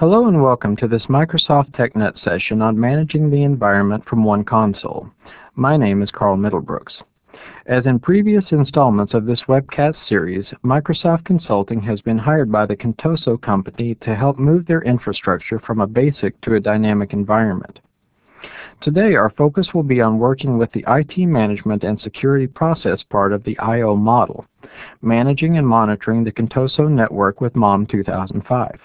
Hello and welcome to this Microsoft TechNet session on managing the environment from one console. My name is Carl Middlebrooks. As in previous installments of this webcast series, Microsoft Consulting has been hired by the Contoso company to help move their infrastructure from a basic to a dynamic environment. Today our focus will be on working with the IT management and security process part of the I/O model, managing and monitoring the Contoso network with MOM 2005.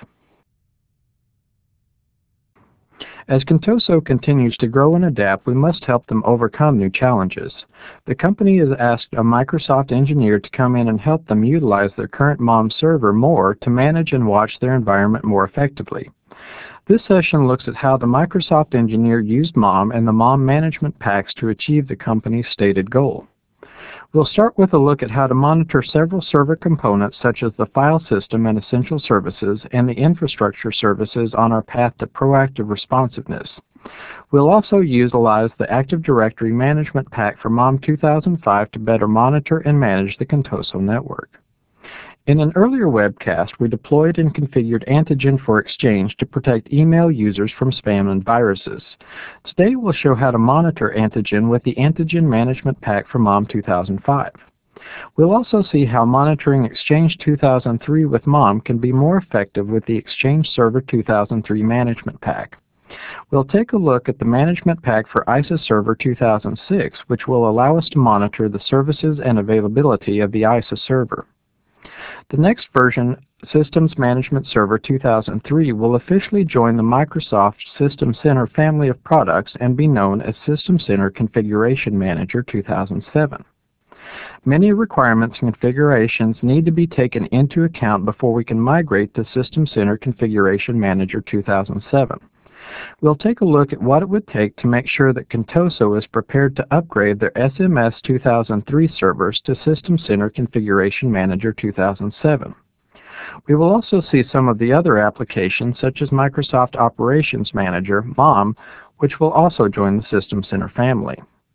As Contoso continues to grow and adapt, we must help them overcome new challenges. The company has asked a Microsoft engineer to come in and help them utilize their current MOM server more to manage and watch their environment more effectively. This session looks at how the Microsoft engineer used MOM and the MOM management packs to achieve the company's stated goal. We'll start with a look at how to monitor several server components such as the file system and essential services and the infrastructure services on our path to proactive responsiveness. We'll also utilize the Active Directory Management Pack for MOM 2005 to better monitor and manage the Contoso network. In an earlier webcast, we deployed and configured Antigen for Exchange to protect email users from spam and viruses. Today we'll show how to monitor Antigen with the Antigen Management Pack for MOM 2005. We'll also see how monitoring Exchange 2003 with MOM can be more effective with the Exchange Server 2003 Management Pack. We'll take a look at the Management Pack for ISA Server 2006, which will allow us to monitor the services and availability of the ISA server. The next version, Systems Management Server 2003, will officially join the Microsoft System Center family of products and be known as System Center Configuration Manager 2007. Many requirements and configurations need to be taken into account before we can migrate to System Center Configuration Manager 2007. We'll take a look at what it would take to make sure that Contoso is prepared to upgrade their SMS 2003 servers to System Center Configuration Manager 2007. We will also see some of the other applications such as Microsoft Operations Manager, MOM, which will also join the System Center family.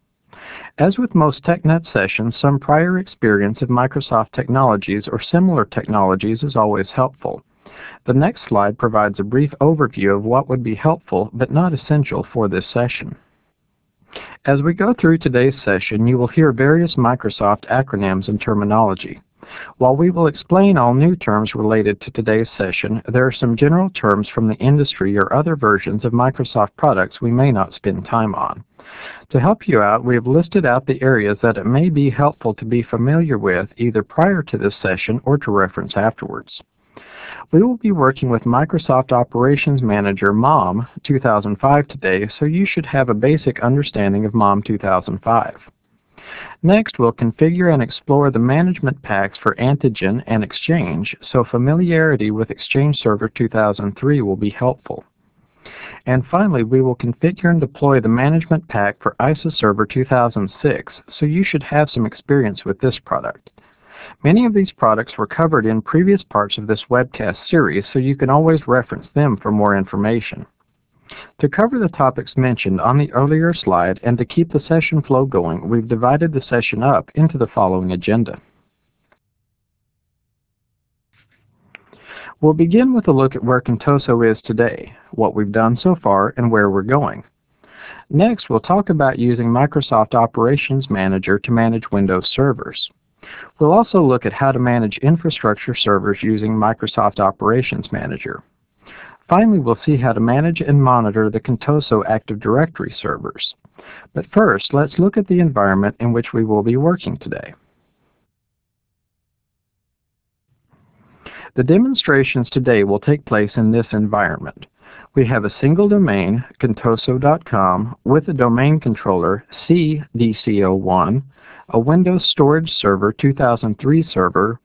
As with most TechNet sessions, some prior experience of Microsoft technologies or similar technologies is always helpful. The next slide provides a brief overview of what would be helpful but not essential for this session. As we go through today's session, you will hear various Microsoft acronyms and terminology. While we will explain all new terms related to today's session, there are some general terms from the industry or other versions of Microsoft products we may not spend time on. To help you out, we have listed out the areas that it may be helpful to be familiar with either prior to this session or to reference afterwards. We will be working with Microsoft Operations Manager MOM 2005 today, so you should have a basic understanding of MOM 2005. Next, we'll configure and explore the management packs for Antigen and Exchange, so familiarity with Exchange Server 2003 will be helpful. And finally, we will configure and deploy the management pack for ISA Server 2006, so you should have some experience with this product. Many of these products were covered in previous parts of this webcast series, so you can always reference them for more information. To cover the topics mentioned on the earlier slide and to keep the session flow going, we've divided the session up into the following agenda. We'll begin with a look at where Contoso is today, what we've done so far, and where we're going. Next, we'll talk about using Microsoft Operations Manager to manage Windows servers. We'll also look at how to manage infrastructure servers using Microsoft Operations Manager. Finally, we'll see how to manage and monitor the Contoso Active Directory servers. But first, let's look at the environment in which we will be working today. The demonstrations today will take place in this environment. We have a single domain, contoso.com, with a domain controller, cdco1, a Windows Storage Server 2003 server,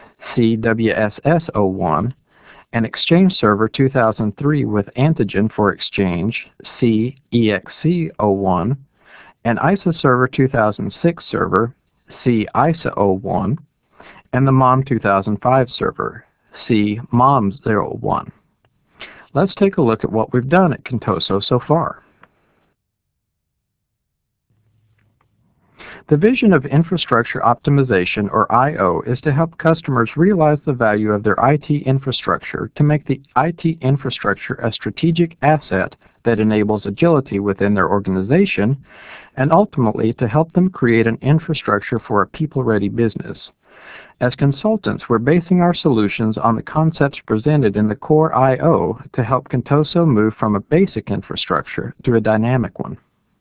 cwss01, an Exchange Server 2003 with Antigen for Exchange, cexe01, an ISA Server 2006 server, cisa01, and the MOM 2005 server, cmom01. Let's take a look at what we've done at Contoso so far. The vision of infrastructure optimization, or I/O, is to help customers realize the value of their IT infrastructure to make the IT infrastructure a strategic asset that enables agility within their organization, and ultimately to help them create an infrastructure for a people-ready business. As consultants, we're basing our solutions on the concepts presented in the Core I/O to help Contoso move from a basic infrastructure to a dynamic one.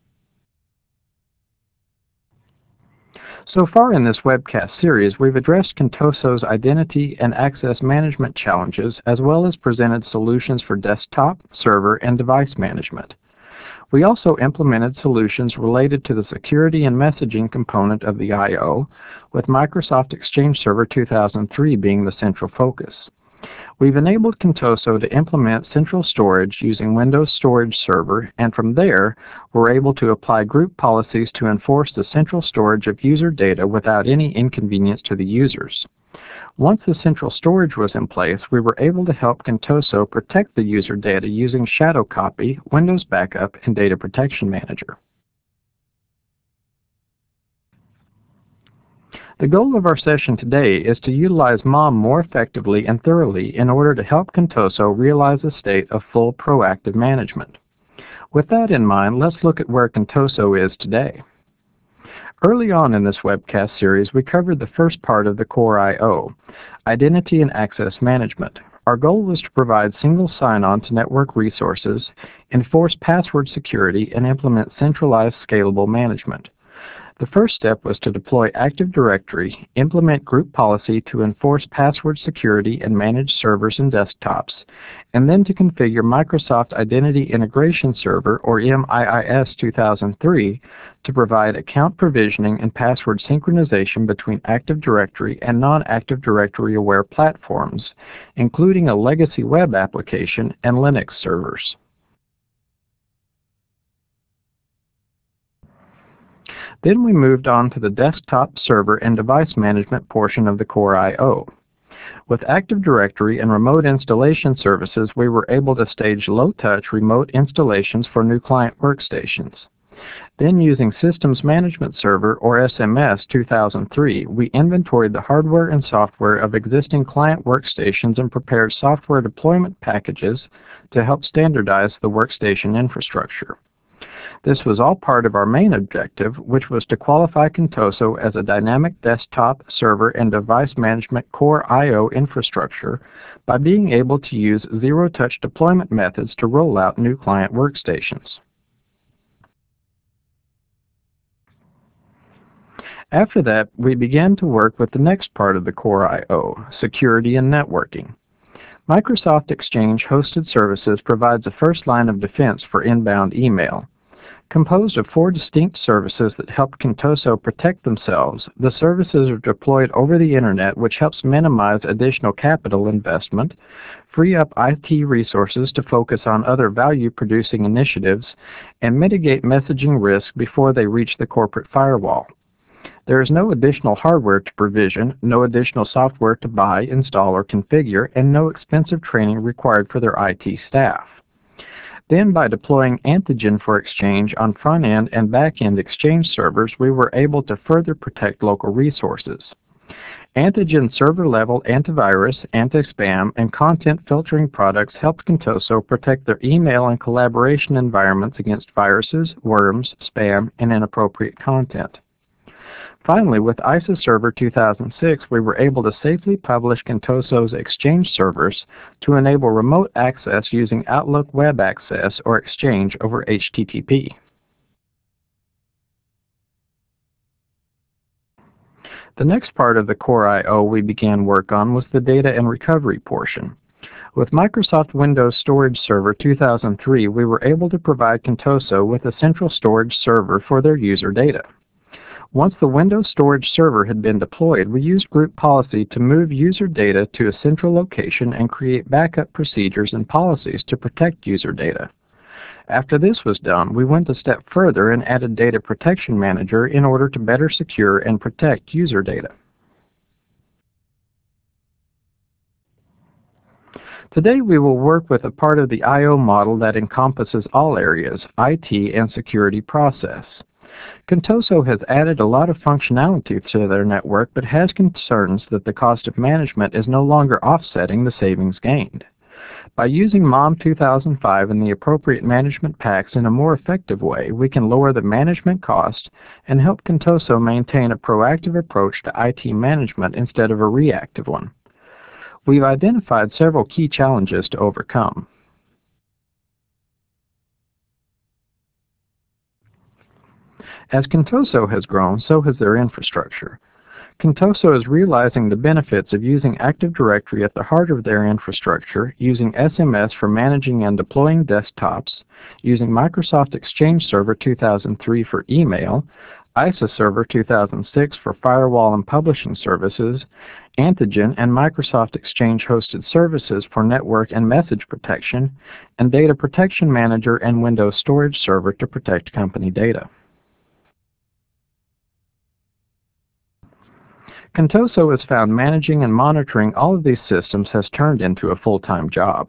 So far in this webcast series, we've addressed Contoso's identity and access management challenges, as well as presented solutions for desktop, server, and device management. We also implemented solutions related to the security and messaging component of the I/O, with Microsoft Exchange Server 2003 being the central focus. We've enabled Contoso to implement central storage using Windows Storage Server, and from there, we're able to apply group policies to enforce the central storage of user data without any inconvenience to the users. Once the central storage was in place, we were able to help Contoso protect the user data using Shadow Copy, Windows Backup, and Data Protection Manager. The goal of our session today is to utilize MOM more effectively and thoroughly in order to help Contoso realize a state of full proactive management. With that in mind, let's look at where Contoso is today. Early on in this webcast series, we covered the first part of the Core I/O, Identity and Access Management. Our goal was to provide single sign-on to network resources, enforce password security, and implement centralized scalable management. The first step was to deploy Active Directory, implement group policy to enforce password security and manage servers and desktops, and then to configure Microsoft Identity Integration Server, or MIIS 2003, to provide account provisioning and password synchronization between Active Directory and non-Active Directory-aware platforms, including a legacy web application and Linux servers. Then we moved on to the desktop, server, and device management portion of the Core I/O. With Active Directory and remote installation services, we were able to stage low-touch remote installations for new client workstations. Then, using Systems Management Server, or SMS 2003, we inventoried the hardware and software of existing client workstations and prepared software deployment packages to help standardize the workstation infrastructure. This was all part of our main objective, which was to qualify Contoso as a dynamic desktop, server, and device management Core I/O infrastructure by being able to use zero-touch deployment methods to roll out new client workstations. After that, we began to work with the next part of the Core I/O, security and networking. Microsoft Exchange Hosted Services provides a first line of defense for inbound email. Composed of 4 distinct services that help Contoso protect themselves, the services are deployed over the Internet, which helps minimize additional capital investment, free up IT resources to focus on other value-producing initiatives, and mitigate messaging risk before they reach the corporate firewall. There is no additional hardware to provision, no additional software to buy, install, or configure, and no expensive training required for their IT staff. Then, by deploying Antigen for Exchange on front-end and back-end Exchange servers, we were able to further protect local resources. Antigen server-level antivirus, anti-spam, and content filtering products helped Contoso protect their email and collaboration environments against viruses, worms, spam, and inappropriate content. Finally, with ISA Server 2006, we were able to safely publish Contoso's Exchange servers to enable remote access using Outlook Web Access or Exchange over HTTP. The next part of the Core I/O we began work on was the data and recovery portion. With Microsoft Windows Storage Server 2003, we were able to provide Contoso with a central storage server for their user data. Once the Windows Storage Server had been deployed, we used group policy to move user data to a central location and create backup procedures and policies to protect user data. After this was done, we went a step further and added Data Protection Manager in order to better secure and protect user data. Today we will work with a part of the I/O model that encompasses all areas, IT and security process. Contoso has added a lot of functionality to their network, but has concerns that the cost of management is no longer offsetting the savings gained. By using MOM 2005 and the appropriate management packs in a more effective way, we can lower the management cost and help Contoso maintain a proactive approach to IT management instead of a reactive one. We've identified several key challenges to overcome. As Contoso has grown, so has their infrastructure. Contoso is realizing the benefits of using Active Directory at the heart of their infrastructure, using SMS for managing and deploying desktops, using Microsoft Exchange Server 2003 for email, ISA Server 2006 for firewall and publishing services, Antigen and Microsoft Exchange hosted services for network and message protection, and Data Protection Manager and Windows Storage Server to protect company data. Contoso has found managing and monitoring all of these systems has turned into a full-time job.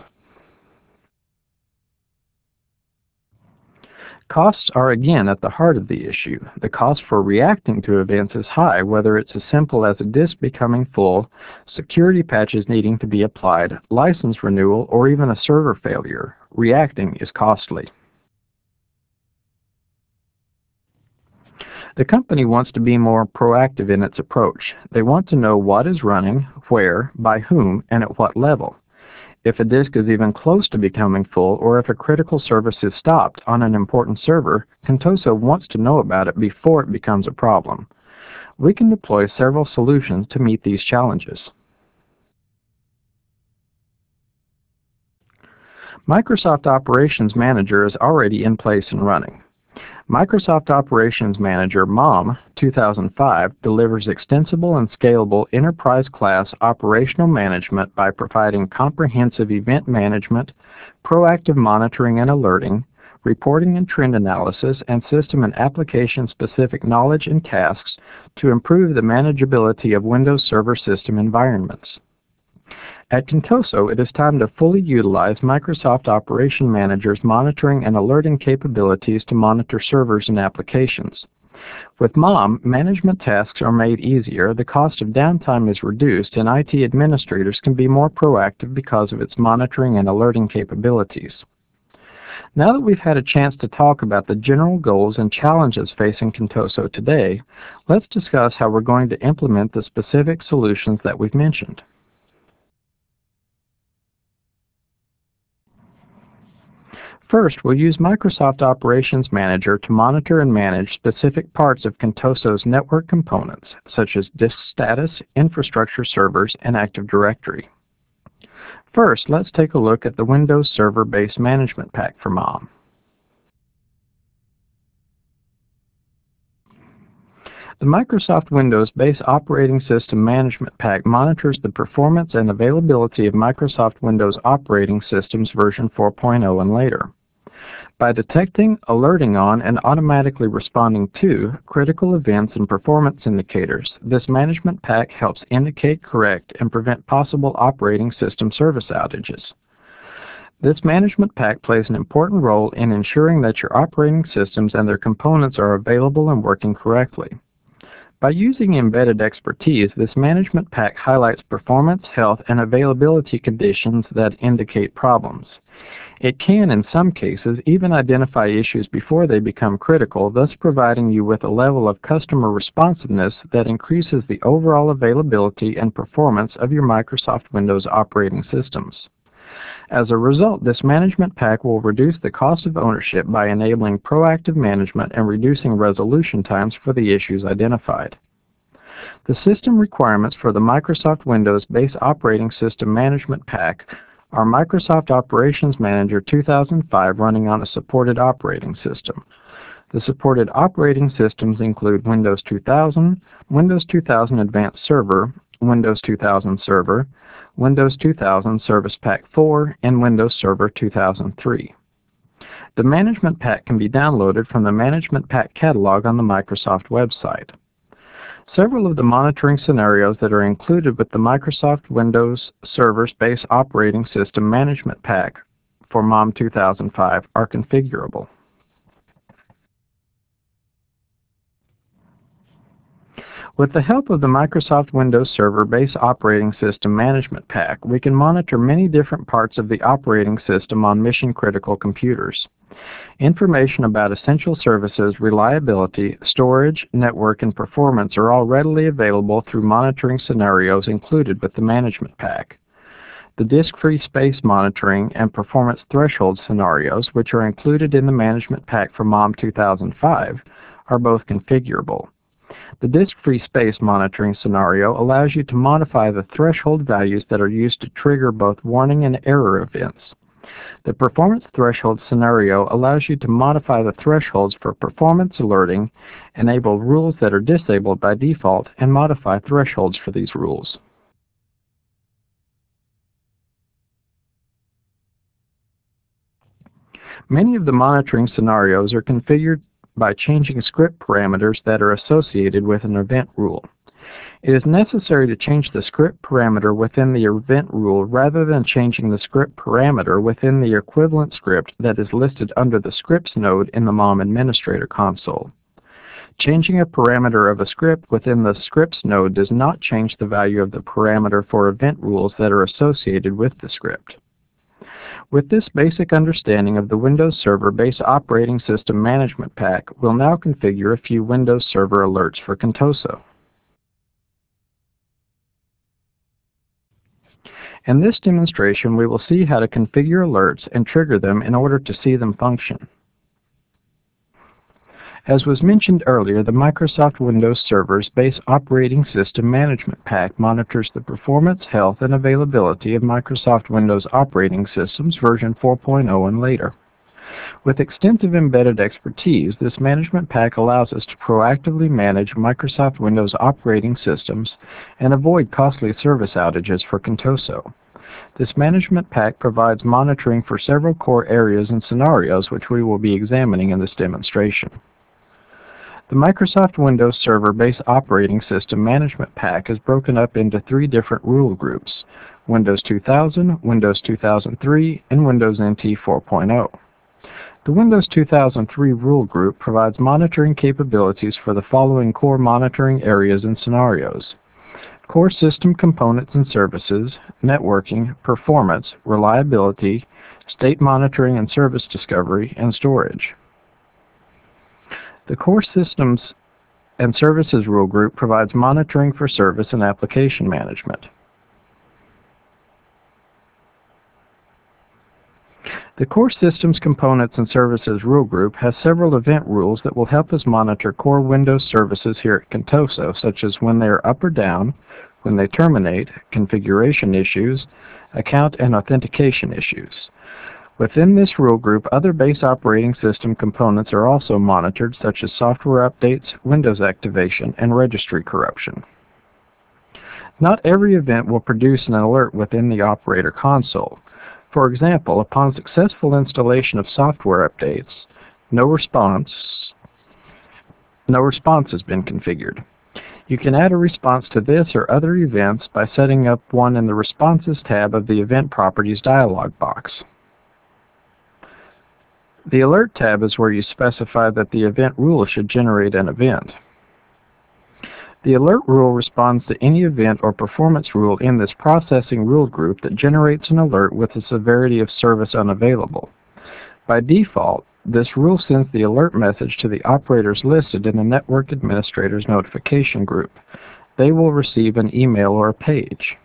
Costs are again at the heart of the issue. The cost for reacting to events is high, whether it's as simple as a disk becoming full, security patches needing to be applied, license renewal, or even a server failure. Reacting is costly. The company wants to be more proactive in its approach. They want to know what is running, where, by whom, and at what level. If a disk is even close to becoming full, or if a critical service is stopped on an important server, Contoso wants to know about it before it becomes a problem. We can deploy several solutions to meet these challenges. Microsoft Operations Manager is already in place and running. Microsoft Operations Manager MOM 2005 delivers extensible and scalable enterprise-class operational management by providing comprehensive event management, proactive monitoring and alerting, reporting and trend analysis, and system and application-specific knowledge and tasks to improve the manageability of Windows Server system environments. At Contoso, it is time to fully utilize Microsoft Operation Manager's monitoring and alerting capabilities to monitor servers and applications. With MOM, management tasks are made easier, the cost of downtime is reduced, and IT administrators can be more proactive because of its monitoring and alerting capabilities. Now that we've had a chance to talk about the general goals and challenges facing Contoso today, let's discuss how we're going to implement the specific solutions that we've mentioned. First, we'll use Microsoft Operations Manager to monitor and manage specific parts of Contoso's network components, such as disk status, infrastructure servers, and Active Directory. First, let's take a look at the Windows Server Base Management Pack for MOM. The Microsoft Windows Base Operating System Management Pack monitors the performance and availability of Microsoft Windows operating systems version 4.0 and later. By detecting, alerting on, and automatically responding to critical events and performance indicators, this management pack helps indicate, correct, and prevent possible operating system service outages. This management pack plays an important role in ensuring that your operating systems and their components are available and working correctly. By using embedded expertise, this management pack highlights performance, health, and availability conditions that indicate problems. It can, in some cases, even identify issues before they become critical, thus providing you with a level of customer responsiveness that increases the overall availability and performance of your Microsoft Windows operating systems. As a result, this management pack will reduce the cost of ownership by enabling proactive management and reducing resolution times for the issues identified. The system requirements for the Microsoft Windows Base Operating System Management Pack are Microsoft Operations Manager 2005 running on a supported operating system. The supported operating systems include Windows 2000, Windows 2000 Advanced Server, Windows 2000 Server, Windows 2000 Service Pack 4, and Windows Server 2003. The Management Pack can be downloaded from the Management Pack catalog on the Microsoft website. Several of the monitoring scenarios that are included with the Microsoft Windows Server Base Operating System Management Pack for MOM 2005 are configurable. With the help of the Microsoft Windows Server Base Operating System Management Pack, we can monitor many different parts of the operating system on mission-critical computers. Information about essential services, reliability, storage, network, and performance are all readily available through monitoring scenarios included with the Management Pack. The disk-free space monitoring and performance threshold scenarios, which are included in the Management Pack for MOM 2005, are both configurable. The disk-free space monitoring scenario allows you to modify the threshold values that are used to trigger both warning and error events. The performance threshold scenario allows you to modify the thresholds for performance alerting, enable rules that are disabled by default, and modify thresholds for these rules. Many of the monitoring scenarios are configured by changing script parameters that are associated with an event rule. It is necessary to change the script parameter within the event rule rather than changing the script parameter within the equivalent script that is listed under the Scripts node in the MOM Administrator console. Changing a parameter of a script within the Scripts node does not change the value of the parameter for event rules that are associated with the script. With this basic understanding of the Windows Server Base Operating System Management Pack, we'll now configure a few Windows Server alerts for Contoso. In this demonstration, we will see how to configure alerts and trigger them in order to see them function. As was mentioned earlier, the Microsoft Windows Server's Base Operating System Management Pack monitors the performance, health, and availability of Microsoft Windows operating systems version 4.0 and later. With extensive embedded expertise, this management pack allows us to proactively manage Microsoft Windows operating systems and avoid costly service outages for Contoso. This management pack provides monitoring for several core areas and scenarios which we will be examining in this demonstration. The Microsoft Windows Server Base Operating System Management Pack is broken up into three different rule groups: Windows 2000, Windows 2003, and Windows NT 4.0. The Windows 2003 rule group provides monitoring capabilities for the following core monitoring areas and scenarios: core system components and services, networking, performance, reliability, state monitoring and service discovery, and storage. The core systems and services rule group provides monitoring for service and application management. The Core Systems, Components, and Services rule group has several event rules that will help us monitor core Windows services here at Contoso, such as when they are up or down, when they terminate, configuration issues, account and authentication issues. Within this rule group, other base operating system components are also monitored, such as software updates, Windows activation, and registry corruption. Not every event will produce an alert within the operator console. For example, upon successful installation of software updates, no response has been configured. You can add a response to this or other events by setting up one in the Responses tab of the Event Properties dialog box. The Alert tab is where you specify that the event rule should generate an event. The alert rule responds to any event or performance rule in this processing rule group that generates an alert with a severity of service unavailable. By default, this rule sends the alert message to the operators listed in the Network Administrator's notification group. They will receive an email or a page.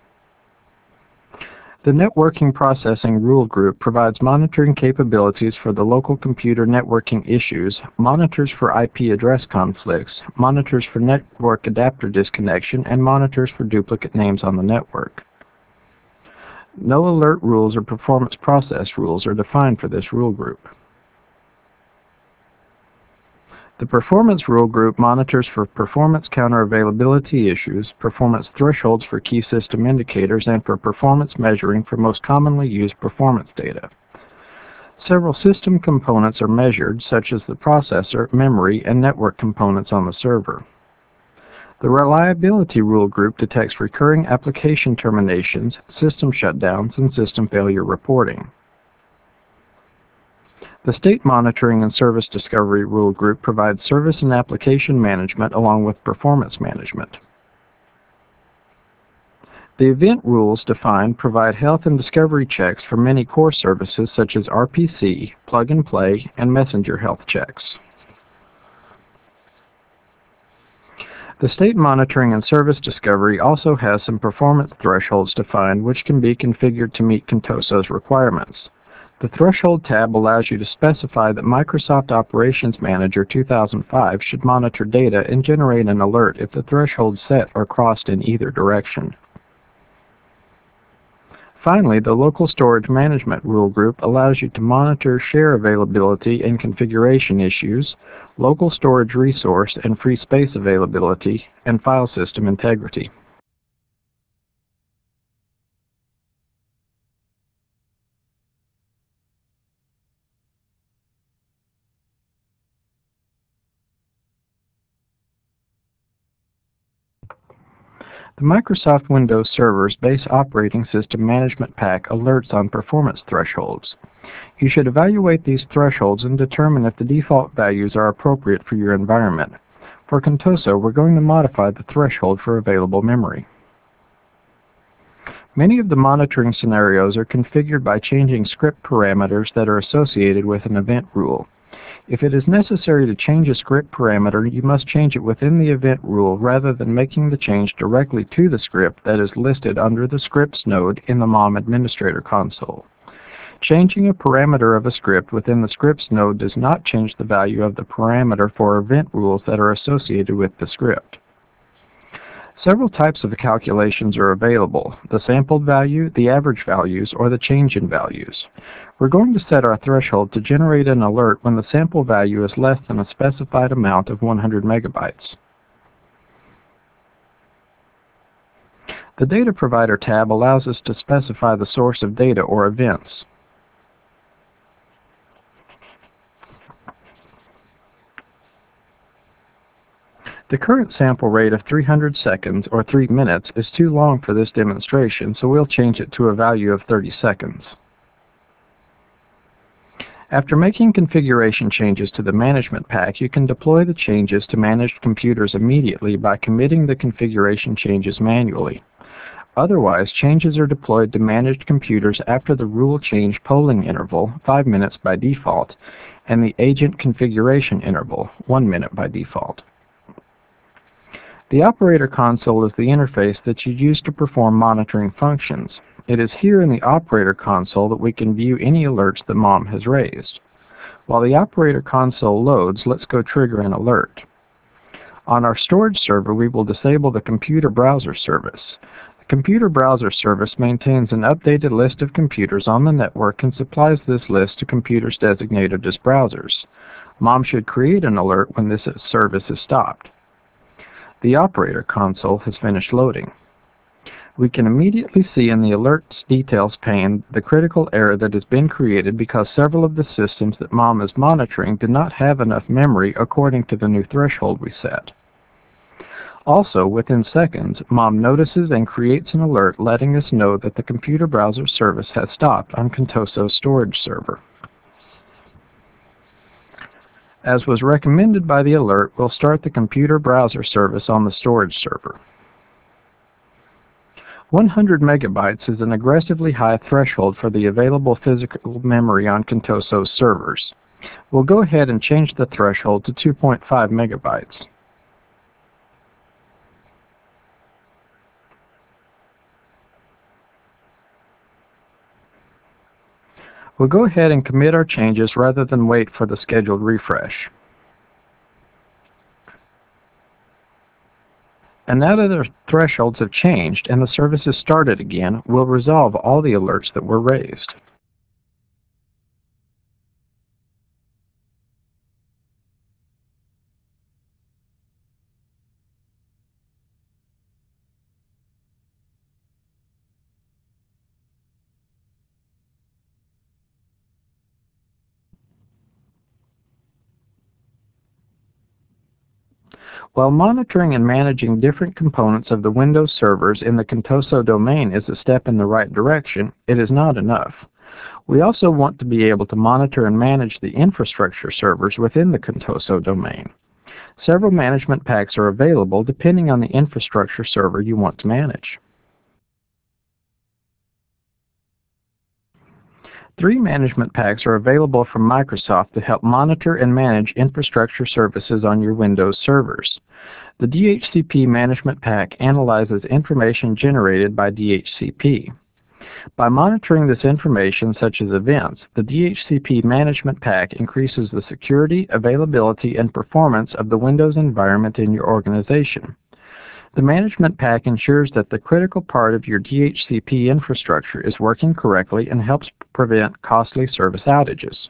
The Networking Processing Rule Group provides monitoring capabilities for the local computer networking issues, monitors for IP address conflicts, monitors for network adapter disconnection, and monitors for duplicate names on the network. No alert rules or performance process rules are defined for this rule group. The Performance Rule Group monitors for performance counter availability issues, performance thresholds for key system indicators, and for performance measuring for most commonly used performance data. Several system components are measured, such as the processor, memory, and network components on the server. The Reliability Rule Group detects recurring application terminations, system shutdowns, and system failure reporting. The State Monitoring and Service Discovery Rule Group provides service and application management along with performance management. The event rules defined provide health and discovery checks for many core services such as RPC, plug and play, and messenger health checks. The State Monitoring and Service Discovery also has some performance thresholds defined which can be configured to meet Contoso's requirements. The Threshold tab allows you to specify that Microsoft Operations Manager 2005 should monitor data and generate an alert if the thresholds set are crossed in either direction. Finally, the Local Storage Management Rule Group allows you to monitor share availability and configuration issues, local storage resource and free space availability, and file system integrity. The Microsoft Windows Server's base operating system management pack alerts on performance thresholds. You should evaluate these thresholds and determine if the default values are appropriate for your environment. For Contoso, we're going to modify the threshold for available memory. Many of the monitoring scenarios are configured by changing script parameters that are associated with an event rule. If it is necessary to change a script parameter, you must change it within the event rule rather than making the change directly to the script that is listed under the Scripts node in the MOM Administrator console. Changing a parameter of a script within the Scripts node does not change the value of the parameter for event rules that are associated with the script. Several types of calculations are available: the sampled value, the average values, or the change in values. We're going to set our threshold to generate an alert when the sample value is less than a specified amount of 100 megabytes. The Data Provider tab allows us to specify the source of data or events. The current sample rate of 300 seconds, or 3 minutes, is too long for this demonstration, so we'll change it to a value of 30 seconds. After making configuration changes to the management pack, you can deploy the changes to managed computers immediately by committing the configuration changes manually. Otherwise, changes are deployed to managed computers after the rule change polling interval, 5 minutes by default, and the agent configuration interval, 1 minute by default. The Operator Console is the interface that you use to perform monitoring functions. It is here in the Operator Console that we can view any alerts that MOM has raised. While the Operator Console loads, let's go trigger an alert. On our storage server, we will disable the Computer Browser service. The Computer Browser service maintains an updated list of computers on the network and supplies this list to computers designated as browsers. MOM should create an alert when this service is stopped. The Operator Console has finished loading. We can immediately see in the Alerts Details pane the critical error that has been created because several of the systems that MOM is monitoring did not have enough memory according to the new threshold we set. Also, within seconds, MOM notices and creates an alert letting us know that the Computer Browser service has stopped on Contoso's storage server. As was recommended by the alert, we'll start the Computer Browser service on the storage server. 100 megabytes is an aggressively high threshold for the available physical memory on Contoso's servers. We'll go ahead and change the threshold to 2.5 megabytes. We'll go ahead and commit our changes rather than wait for the scheduled refresh. And now that our thresholds have changed and the service is started again, we'll resolve all the alerts that were raised. While monitoring and managing different components of the Windows servers in the Contoso domain is a step in the right direction, it is not enough. We also want to be able to monitor and manage the infrastructure servers within the Contoso domain. Several management packs are available depending on the infrastructure server you want to manage. 3 management packs are available from Microsoft to help monitor and manage infrastructure services on your Windows servers. The DHCP Management Pack analyzes information generated by DHCP. By monitoring this information, such as events, the DHCP Management Pack increases the security, availability, and performance of the Windows environment in your organization. The Management Pack ensures that the critical part of your DHCP infrastructure is working correctly and helps prevent costly service outages.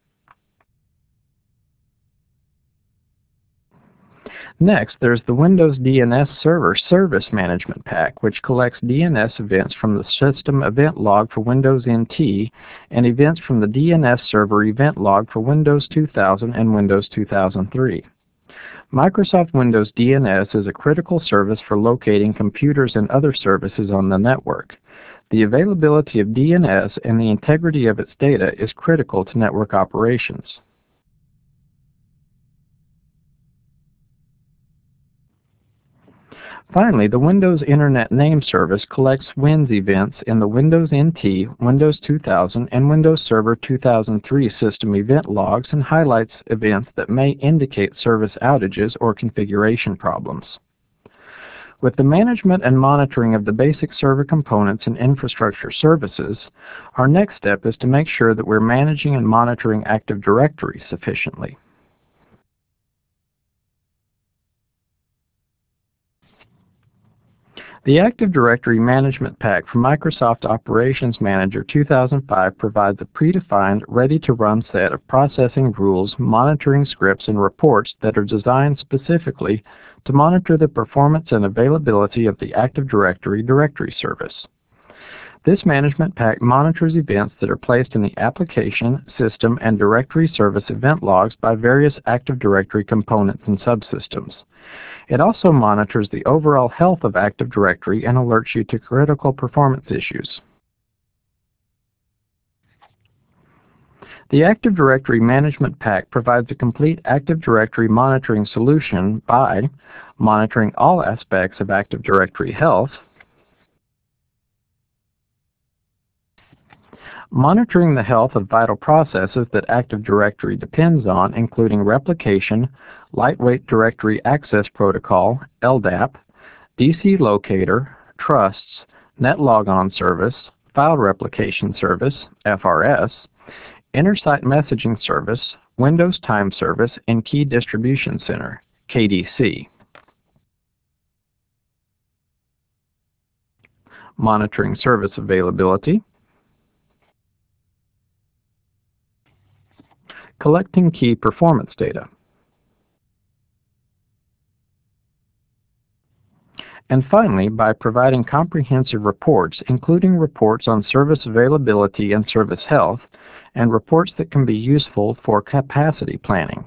Next, there's the Windows DNS Server Service Management Pack, which collects DNS events from the System Event Log for Windows NT and events from the DNS Server Event Log for Windows 2000 and Windows 2003. Microsoft Windows DNS is a critical service for locating computers and other services on the network. The availability of DNS and the integrity of its data is critical to network operations. Finally, the Windows Internet Name Service collects WINS events in the Windows NT, Windows 2000, and Windows Server 2003 system event logs and highlights events that may indicate service outages or configuration problems. With the management and monitoring of the basic server components and infrastructure services, our next step is to make sure that we're managing and monitoring Active Directory sufficiently. The Active Directory Management Pack from Microsoft Operations Manager 2005 provides a predefined, ready-to-run set of processing rules, monitoring scripts, and reports that are designed specifically to monitor the performance and availability of the Active Directory directory service. This management pack monitors events that are placed in the application, system, and directory service event logs by various Active Directory components and subsystems. It also monitors the overall health of Active Directory and alerts you to critical performance issues. The Active Directory Management Pack provides a complete Active Directory monitoring solution by monitoring all aspects of Active Directory health, monitoring the health of vital processes that Active Directory depends on, including replication, Lightweight Directory Access Protocol, LDAP, DC Locator, trusts, NetLogon Service, File Replication Service, FRS, Intersite Messaging Service, Windows Time Service, and Key Distribution Center, KDC. Monitoring service availability, collecting key performance data, and finally, by providing comprehensive reports, including reports on service availability and service health, and reports that can be useful for capacity planning.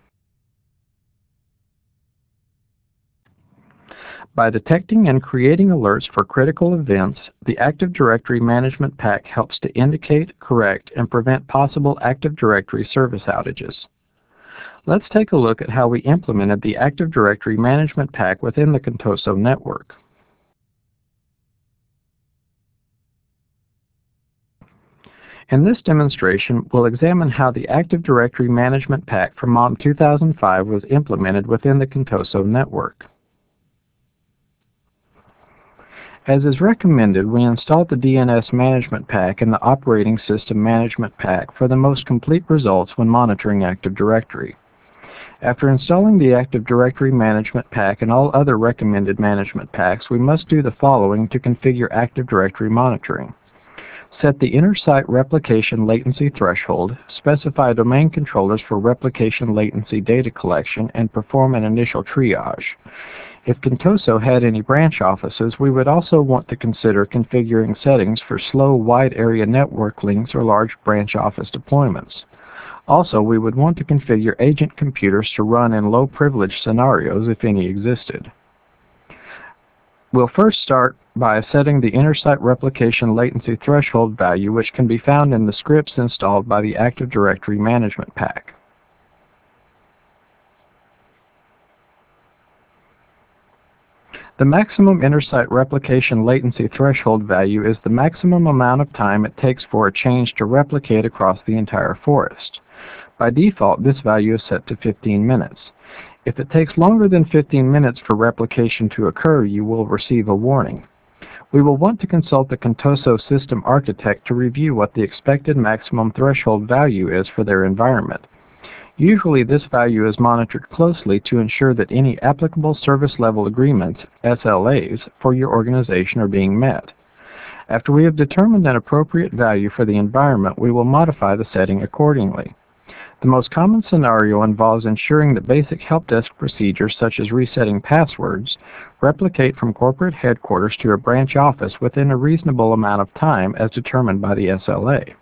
By detecting and creating alerts for critical events, the Active Directory Management Pack helps to indicate, correct, and prevent possible Active Directory service outages. Let's take a look at how we implemented the Active Directory Management Pack within the Contoso network. In this demonstration, we'll examine how the Active Directory Management Pack from MOM 2005 was implemented within the Contoso network. As is recommended, we installed the DNS Management Pack and the Operating System Management Pack for the most complete results when monitoring Active Directory. After installing the Active Directory Management Pack and all other recommended management packs, we must do the following to configure Active Directory monitoring. Set the inter-site replication latency threshold, specify domain controllers for replication latency data collection, and perform an initial triage. If Contoso had any branch offices, we would also want to consider configuring settings for slow wide area network links or large branch office deployments. Also, we would want to configure agent computers to run in low privilege scenarios if any existed. We'll first start by setting the inter-site replication latency threshold value, which can be found in the scripts installed by the Active Directory Management Pack. The maximum inter-site replication latency threshold value is the maximum amount of time it takes for a change to replicate across the entire forest. By default, this value is set to 15 minutes. If it takes longer than 15 minutes for replication to occur, you will receive a warning. We will want to consult the Contoso system architect to review what the expected maximum threshold value is for their environment. Usually this value is monitored closely to ensure that any applicable service level agreements, SLAs, for your organization are being met. After we have determined an appropriate value for the environment, we will modify the setting accordingly. The most common scenario involves ensuring that basic help desk procedures such as resetting passwords replicate from corporate headquarters to a branch office within a reasonable amount of time as determined by the SLA.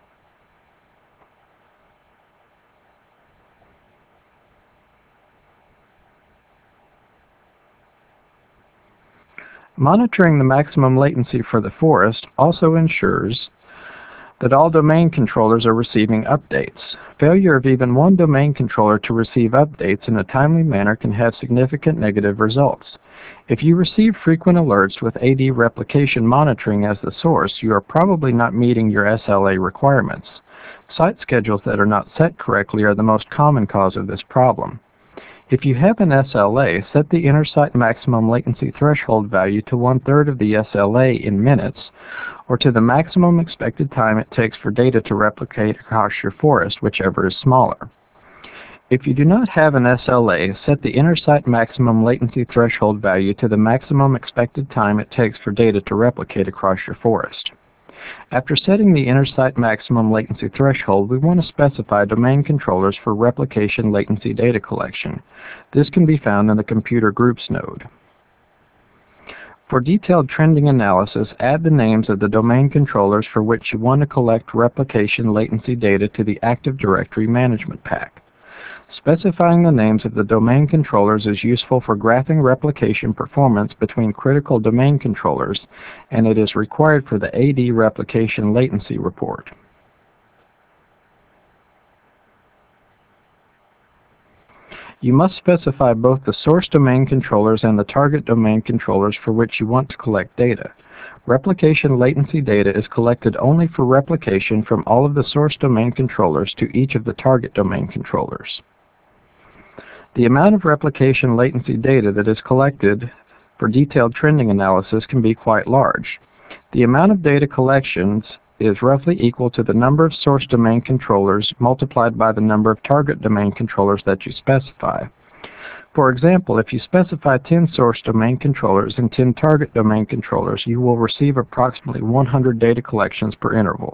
Monitoring the maximum latency for the forest also ensures that all domain controllers are receiving updates. Failure of even one domain controller to receive updates in a timely manner can have significant negative results. If you receive frequent alerts with AD replication monitoring as the source, you are probably not meeting your SLA requirements. Site schedules that are not set correctly are the most common cause of this problem. If you have an SLA, set the inter-site maximum latency threshold value to 1/3 of the SLA in minutes, or to the maximum expected time it takes for data to replicate across your forest, whichever is smaller. If you do not have an SLA, set the inter-site maximum latency threshold value to the maximum expected time it takes for data to replicate across your forest. After setting the inter-site maximum latency threshold, we want to specify domain controllers for replication latency data collection. This can be found in the Computer Groups node. For detailed trending analysis, add the names of the domain controllers for which you want to collect replication latency data to the Active Directory Management Pack. Specifying the names of the domain controllers is useful for graphing replication performance between critical domain controllers, and it is required for the AD replication latency report. You must specify both the source domain controllers and the target domain controllers for which you want to collect data. Replication latency data is collected only for replication from all of the source domain controllers to each of the target domain controllers. The amount of replication latency data that is collected for detailed trending analysis can be quite large. The amount of data collections is roughly equal to the number of source domain controllers multiplied by the number of target domain controllers that you specify. For example, if you specify 10 source domain controllers and 10 target domain controllers, you will receive approximately 100 data collections per interval.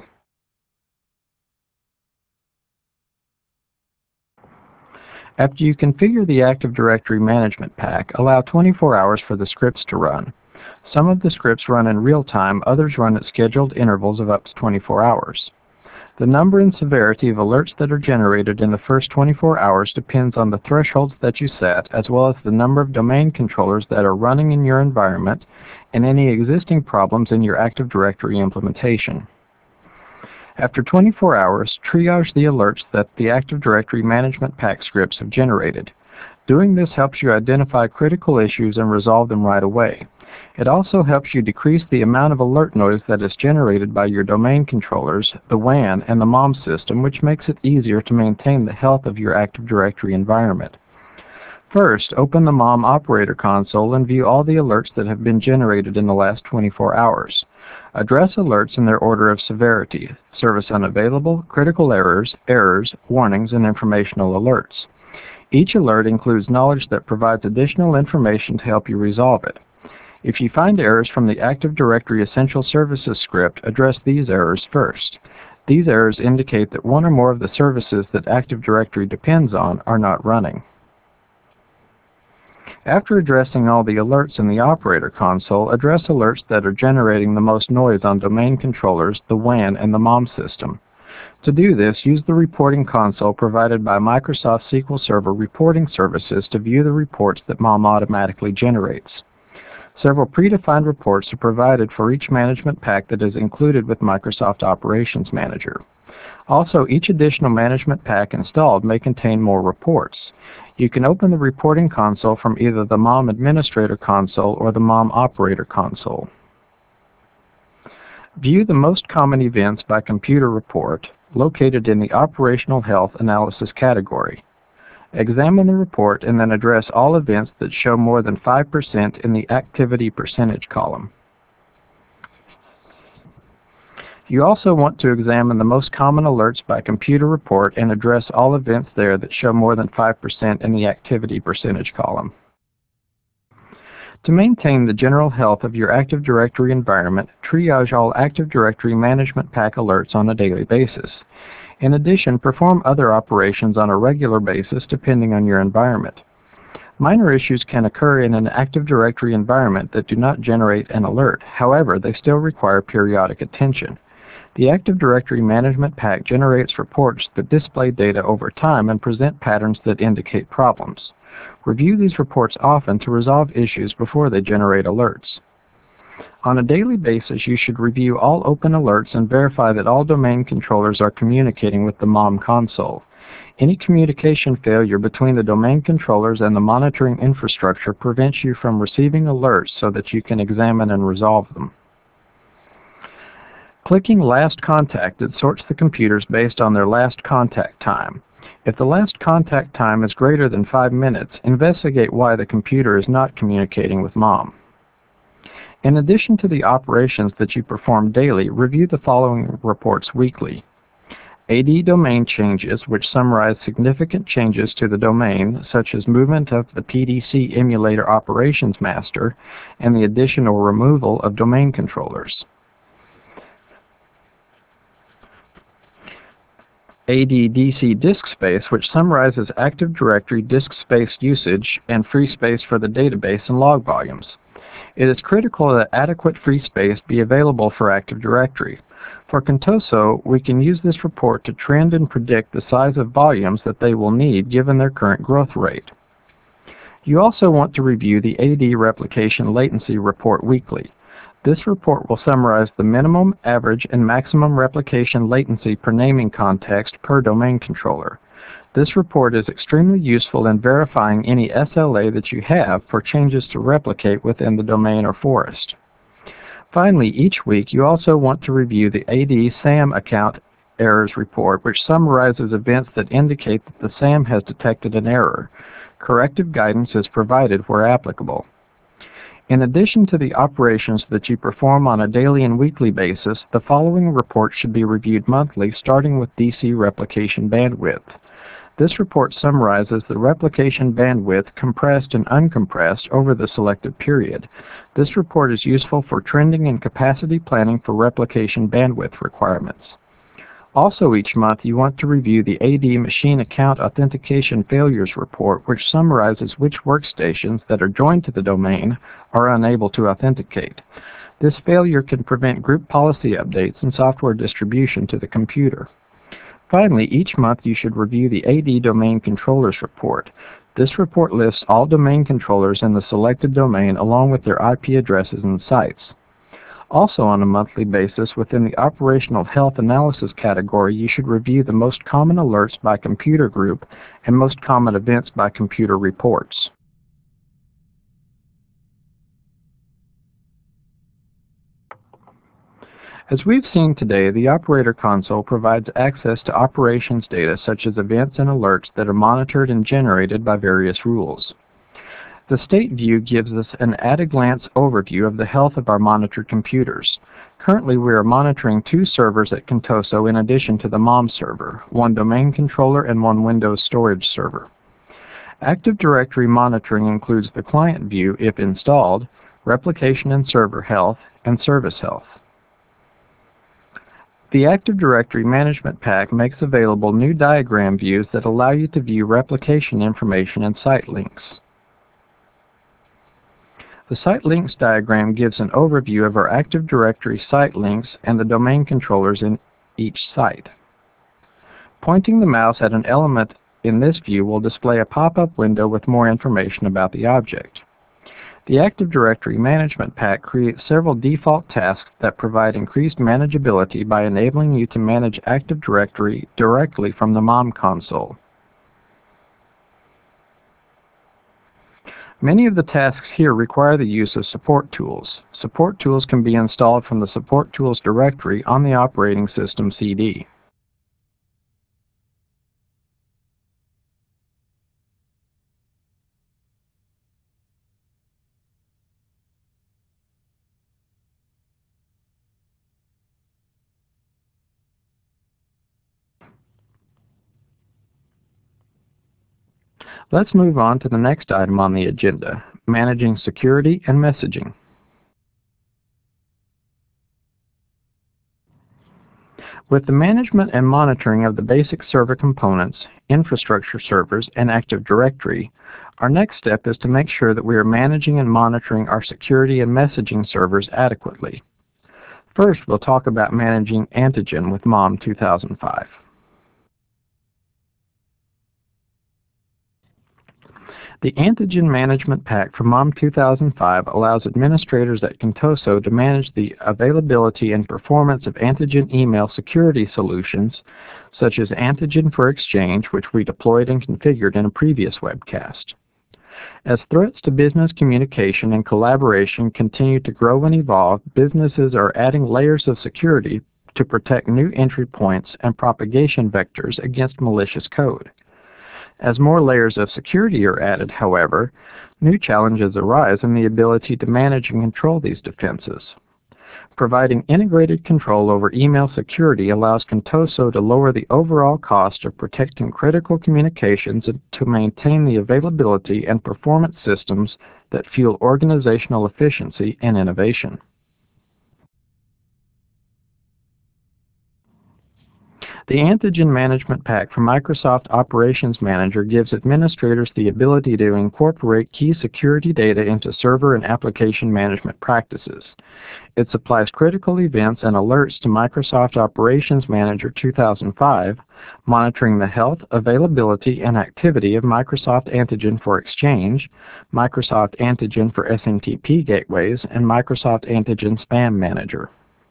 After you configure the Active Directory Management Pack, allow 24 hours for the scripts to run. Some of the scripts run in real time, others run at scheduled intervals of up to 24 hours. The number and severity of alerts that are generated in the first 24 hours depends on the thresholds that you set, as well as the number of domain controllers that are running in your environment and any existing problems in your Active Directory implementation. After 24 hours, triage the alerts that the Active Directory Management Pack scripts have generated. Doing this helps you identify critical issues and resolve them right away. It also helps you decrease the amount of alert noise that is generated by your domain controllers, the WAN, and the MOM system, which makes it easier to maintain the health of your Active Directory environment. First, open the MOM Operator Console and view all the alerts that have been generated in the last 24 hours. Address alerts in their order of severity: service unavailable, critical errors, warnings, and informational alerts. Each alert includes knowledge that provides additional information to help you resolve it. If you find errors from the Active Directory Essential Services script, address these errors first. These errors indicate that one or more of the services that Active Directory depends on are not running. After addressing all the alerts in the Operator Console, address alerts that are generating the most noise on domain controllers, the WAN, and the MOM system. To do this, use the reporting console provided by Microsoft SQL Server Reporting Services to view the reports that MOM automatically generates. Several predefined reports are provided for each management pack that is included with Microsoft Operations Manager. Also, each additional management pack installed may contain more reports. You can open the reporting console from either the MOM Administrator console or the MOM Operator console. View the most common events by computer report located in the Operational Health Analysis category. Examine the report and then address all events that show more than 5% in the activity percentage column. You also want to examine the most common alerts by computer report and address all events there that show more than 5% in the activity percentage column. To maintain the general health of your Active Directory environment, triage all Active Directory Management Pack alerts on a daily basis. In addition, perform other operations on a regular basis depending on your environment. Minor issues can occur in an Active Directory environment that do not generate an alert. However, they still require periodic attention. The Active Directory Management Pack generates reports that display data over time and present patterns that indicate problems. Review these reports often to resolve issues before they generate alerts. On a daily basis, you should review all open alerts and verify that all domain controllers are communicating with the MOM console. Any communication failure between the domain controllers and the monitoring infrastructure prevents you from receiving alerts so that you can examine and resolve them. Clicking Last Contacted sorts the computers based on their last contact time. If the last contact time is greater than 5 minutes, investigate why the computer is not communicating with MOM. In addition to the operations that you perform daily, review the following reports weekly. AD domain changes, which summarize significant changes to the domain, such as movement of the PDC emulator operations master and the addition or removal of domain controllers. AD DC disk space, which summarizes Active Directory disk space usage and free space for the database and log volumes. It is critical that adequate free space be available for Active Directory. For Contoso, we can use this report to trend and predict the size of volumes that they will need given their current growth rate. You also want to review the AD replication latency report weekly. This report will summarize the minimum, average, and maximum replication latency per naming context per domain controller. This report is extremely useful in verifying any SLA that you have for changes to replicate within the domain or forest. Finally, each week you also want to review the AD SAM account errors report, which summarizes events that indicate that the SAM has detected an error. Corrective guidance is provided where applicable. In addition to the operations that you perform on a daily and weekly basis, the following report should be reviewed monthly, starting with DC replication bandwidth. This report summarizes the replication bandwidth compressed and uncompressed over the selected period. This report is useful for trending and capacity planning for replication bandwidth requirements. Also each month you want to review the AD Machine Account Authentication Failures report, which summarizes which workstations that are joined to the domain are unable to authenticate. This failure can prevent group policy updates and software distribution to the computer. Finally, each month you should review the AD Domain Controllers report. This report lists all domain controllers in the selected domain along with their IP addresses and sites. Also on a monthly basis, within the Operational Health Analysis category, you should review the most common alerts by computer group and most common events by computer reports. As we've seen today, the Operator Console provides access to operations data such as events and alerts that are monitored and generated by various rules. The State View gives us an at-a-glance overview of the health of our monitored computers. Currently, we are monitoring 2 servers at Contoso in addition to the MOM server, 1 domain controller and 1 Windows storage server. Active Directory monitoring includes the client view, if installed, replication and server health, and service health. The Active Directory Management Pack makes available new diagram views that allow you to view replication information and site links. The Site Links diagram gives an overview of our Active Directory site links and the domain controllers in each site. Pointing the mouse at an element in this view will display a pop-up window with more information about the object. The Active Directory Management Pack creates several default tasks that provide increased manageability by enabling you to manage Active Directory directly from the MOM console. Many of the tasks here require the use of support tools. Support tools can be installed from the Support Tools directory on the operating system CD. Let's move on to the next item on the agenda, managing security and messaging. With the management and monitoring of the basic server components, infrastructure servers, and Active Directory, our next step is to make sure that we are managing and monitoring our security and messaging servers adequately. First, we'll talk about managing Antigen with MOM 2005. The Antigen Management Pack from MOM 2005 allows administrators at Contoso to manage the availability and performance of Antigen email security solutions, such as Antigen for Exchange, which we deployed and configured in a previous webcast. As threats to business communication and collaboration continue to grow and evolve, businesses are adding layers of security to protect new entry points and propagation vectors against malicious code. As more layers of security are added, however, new challenges arise in the ability to manage and control these defenses. Providing integrated control over email security allows Contoso to lower the overall cost of protecting critical communications and to maintain the availability and performance systems that fuel organizational efficiency and innovation. The Antigen Management Pack from Microsoft Operations Manager gives administrators the ability to incorporate key security data into server and application management practices. It supplies critical events and alerts to Microsoft Operations Manager 2005, monitoring the health, availability, and activity of Microsoft Antigen for Exchange, Microsoft Antigen for SMTP gateways, and Microsoft Antigen Spam Manager.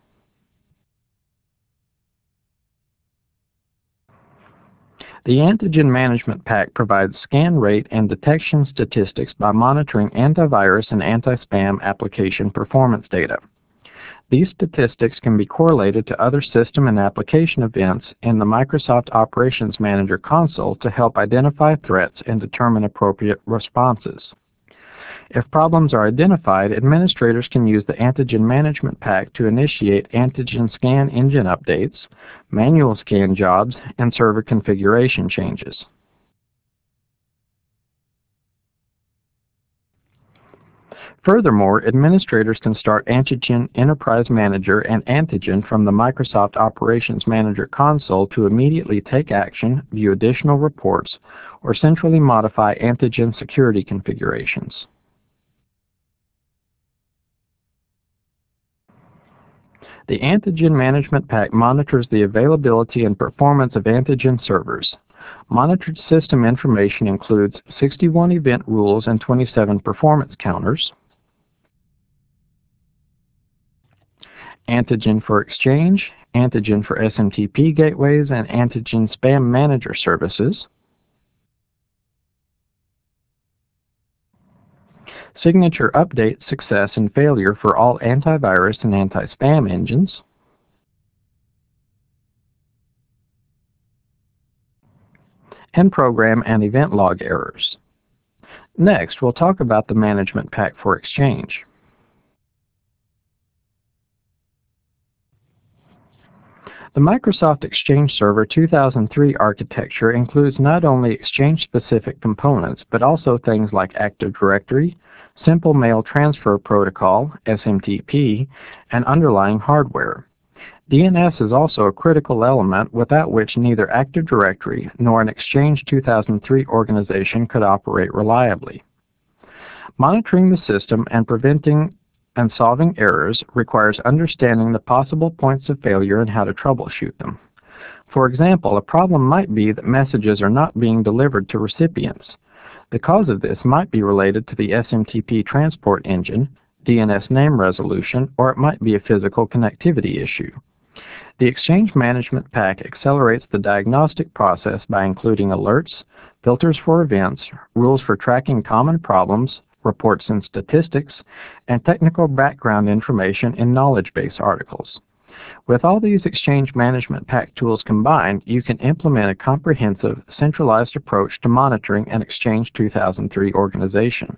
The Antigen Management Pack provides scan rate and detection statistics by monitoring antivirus and anti-spam application performance data. These statistics can be correlated to other system and application events in the Microsoft Operations Manager console to help identify threats and determine appropriate responses. If problems are identified, administrators can use the Antigen Management Pack to initiate Antigen scan engine updates, manual scan jobs, and server configuration changes. Furthermore, administrators can start Antigen Enterprise Manager and Antigen from the Microsoft Operations Manager console to immediately take action, view additional reports, or centrally modify Antigen security configurations. The Antigen Management Pack monitors the availability and performance of Antigen servers. Monitored system information includes 61 event rules and 27 performance counters, Antigen for Exchange, Antigen for SMTP gateways, and Antigen Spam Manager services, signature update success and failure for all antivirus and anti-spam engines, and program and event log errors. Next, we'll talk about the Management Pack for Exchange. The Microsoft Exchange Server 2003 architecture includes not only Exchange-specific components, but also things like Active Directory, Simple Mail Transfer Protocol, SMTP, and underlying hardware. DNS is also a critical element without which neither Active Directory nor an Exchange 2003 organization could operate reliably. Monitoring the system and preventing and solving errors requires understanding the possible points of failure and how to troubleshoot them. For example, a problem might be that messages are not being delivered to recipients. The cause of this might be related to the SMTP transport engine, DNS name resolution, or it might be a physical connectivity issue. The Exchange Management Pack accelerates the diagnostic process by including alerts, filters for events, rules for tracking common problems, reports and statistics, and technical background information in knowledge base articles. With all these Exchange Management Pack tools combined, you can implement a comprehensive, centralized approach to monitoring an Exchange 2003 organization.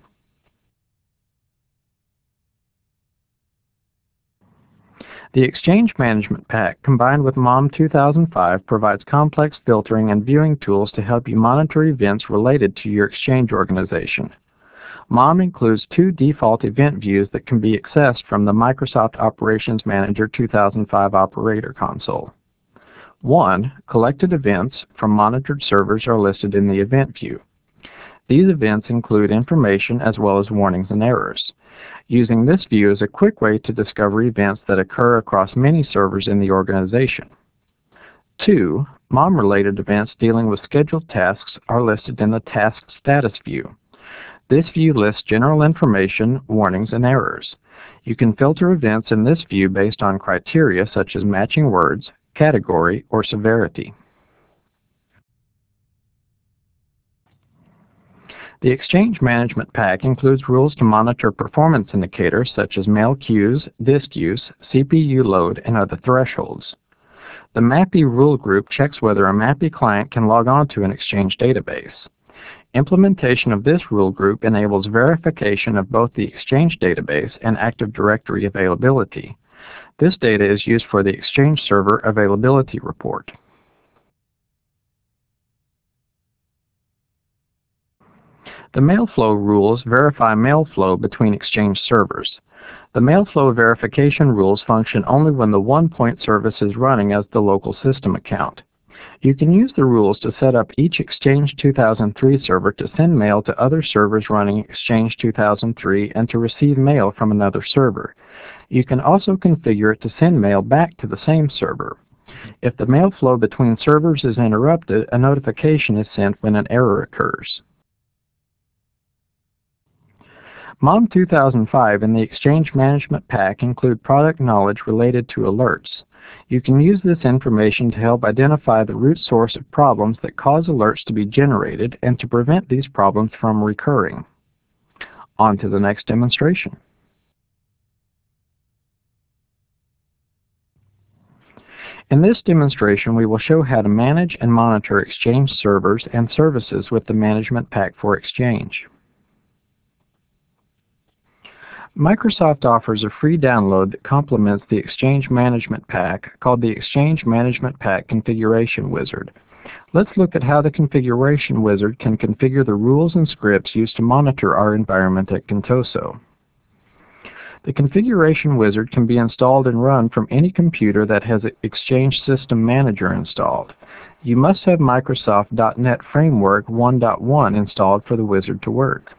The Exchange Management Pack, combined with MOM 2005, provides complex filtering and viewing tools to help you monitor events related to your Exchange organization. MOM includes two default event views that can be accessed from the Microsoft Operations Manager 2005 Operator Console. 1. Collected events from monitored servers are listed in the event view. These events include information as well as warnings and errors. Using this view is a quick way to discover events that occur across many servers in the organization. 2. MOM-related events dealing with scheduled tasks are listed in the Task Status view. This view lists general information, warnings, and errors. You can filter events in this view based on criteria such as matching words, category, or severity. The Exchange Management Pack includes rules to monitor performance indicators such as mail queues, disk use, CPU load, and other thresholds. The MAPI rule group checks whether a MAPI client can log on to an Exchange database. Implementation of this rule group enables verification of both the Exchange database and Active Directory availability. This data is used for the Exchange Server Availability Report. The MailFlow rules verify mail flow between Exchange servers. The MailFlow verification rules function only when the one-point service is running as the local system account. You can use the rules to set up each Exchange 2003 server to send mail to other servers running Exchange 2003 and to receive mail from another server. You can also configure it to send mail back to the same server. If the mail flow between servers is interrupted, a notification is sent when an error occurs. MOM 2005 and the Exchange Management Pack include product knowledge related to alerts. You can use this information to help identify the root source of problems that cause alerts to be generated and to prevent these problems from recurring. On to the next demonstration. In this demonstration, we will show how to manage and monitor Exchange servers and services with the Management Pack for Exchange. Microsoft offers a free download that complements the Exchange Management Pack called the Exchange Management Pack Configuration Wizard. Let's look at how the Configuration Wizard can configure the rules and scripts used to monitor our environment at Contoso. The Configuration Wizard can be installed and run from any computer that has Exchange System Manager installed. You must have Microsoft.NET Framework 1.1 installed for the wizard to work.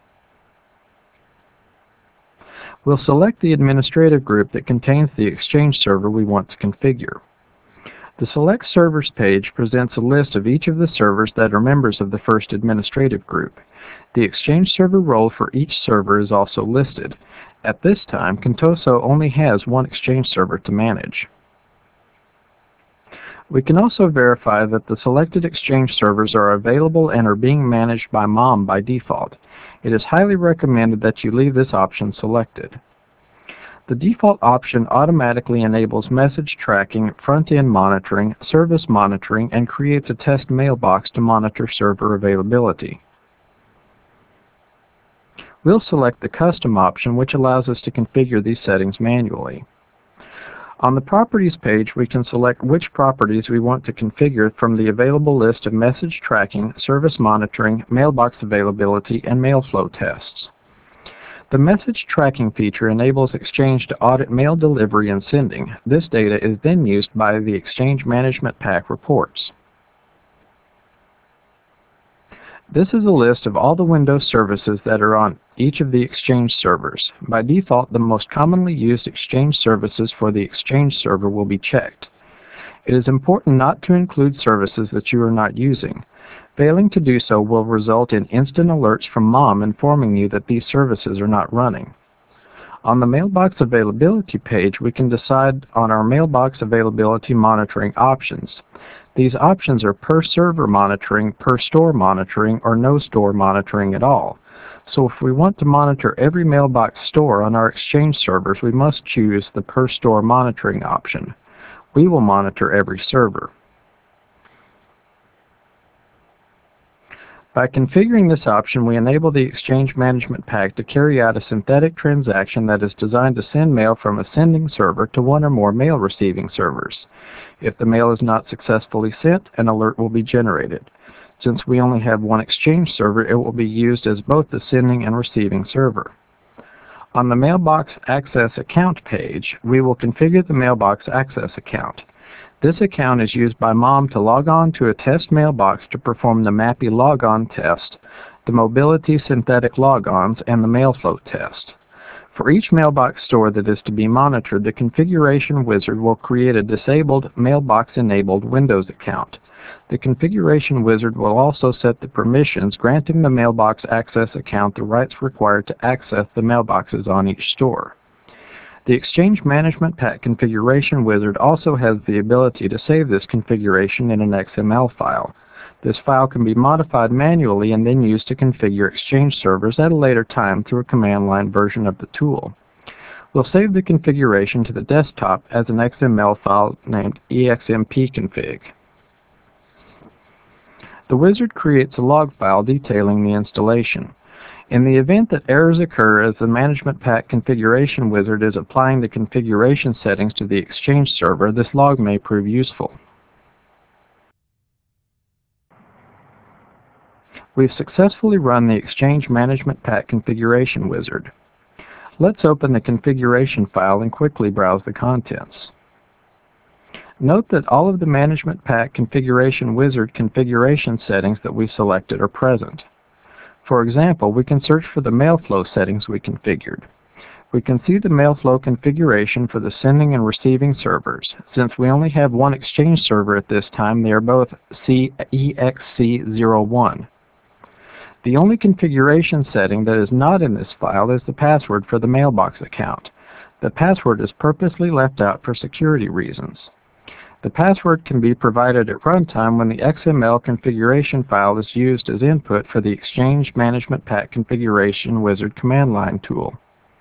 We'll select the administrative group that contains the Exchange server we want to configure. The Select Servers page presents a list of each of the servers that are members of the first administrative group. The Exchange server role for each server is also listed. At this time, Contoso only has one Exchange server to manage. We can also verify that the selected Exchange servers are available and are being managed by MOM by default. It is highly recommended that you leave this option selected. The default option automatically enables message tracking, front-end monitoring, service monitoring, and creates a test mailbox to monitor server availability. We'll select the Custom option, which allows us to configure these settings manually. On the Properties page, we can select which properties we want to configure from the available list of message tracking, service monitoring, mailbox availability, and mail flow tests. The message tracking feature enables Exchange to audit mail delivery and sending. This data is then used by the Exchange Management Pack reports. This is a list of all the Windows services that are on each of the Exchange servers. By default, the most commonly used Exchange services for the Exchange server will be checked. It is important not to include services that you are not using. Failing to do so will result in instant alerts from Mom informing you that these services are not running. On the Mailbox Availability page, we can decide on our mailbox availability monitoring options. These options are per server monitoring, per store monitoring, or no store monitoring at all. So if we want to monitor every mailbox store on our Exchange servers, we must choose the per store monitoring option. We will monitor every server. By configuring this option, we enable the Exchange Management Pack to carry out a synthetic transaction that is designed to send mail from a sending server to one or more mail receiving servers. If the mail is not successfully sent, an alert will be generated. Since we only have one Exchange server, it will be used as both the sending and receiving server. On the Mailbox Access Account page, we will configure the Mailbox Access account. This account is used by Mom to log on to a test mailbox to perform the MAPI logon test, the Mobility Synthetic Logons, and the MailFlow test. For each mailbox store that is to be monitored, the configuration wizard will create a disabled Mailbox-enabled Windows account. The configuration wizard will also set the permissions, granting the Mailbox Access account the rights required to access the mailboxes on each store. The Exchange Management Pack configuration wizard also has the ability to save this configuration in an XML file. This file can be modified manually and then used to configure Exchange servers at a later time through a command line version of the tool. We'll save the configuration to the desktop as an XML file named exmpconfig. The wizard creates a log file detailing the installation. In the event that errors occur as the Management Pack configuration wizard is applying the configuration settings to the Exchange server, this log may prove useful. We've successfully run the Exchange Management Pack configuration wizard. Let's open the configuration file and quickly browse the contents. Note that all of the Management Pack configuration wizard configuration settings that we selected are present. For example, we can search for the MailFlow settings we configured. We can see the MailFlow configuration for the sending and receiving servers. Since we only have one Exchange server at this time, they are both EXC01. The only configuration setting that is not in this file is the password for the mailbox account. The password is purposely left out for security reasons. The password can be provided at runtime when the XML configuration file is used as input for the Exchange Management Pack configuration wizard command line tool.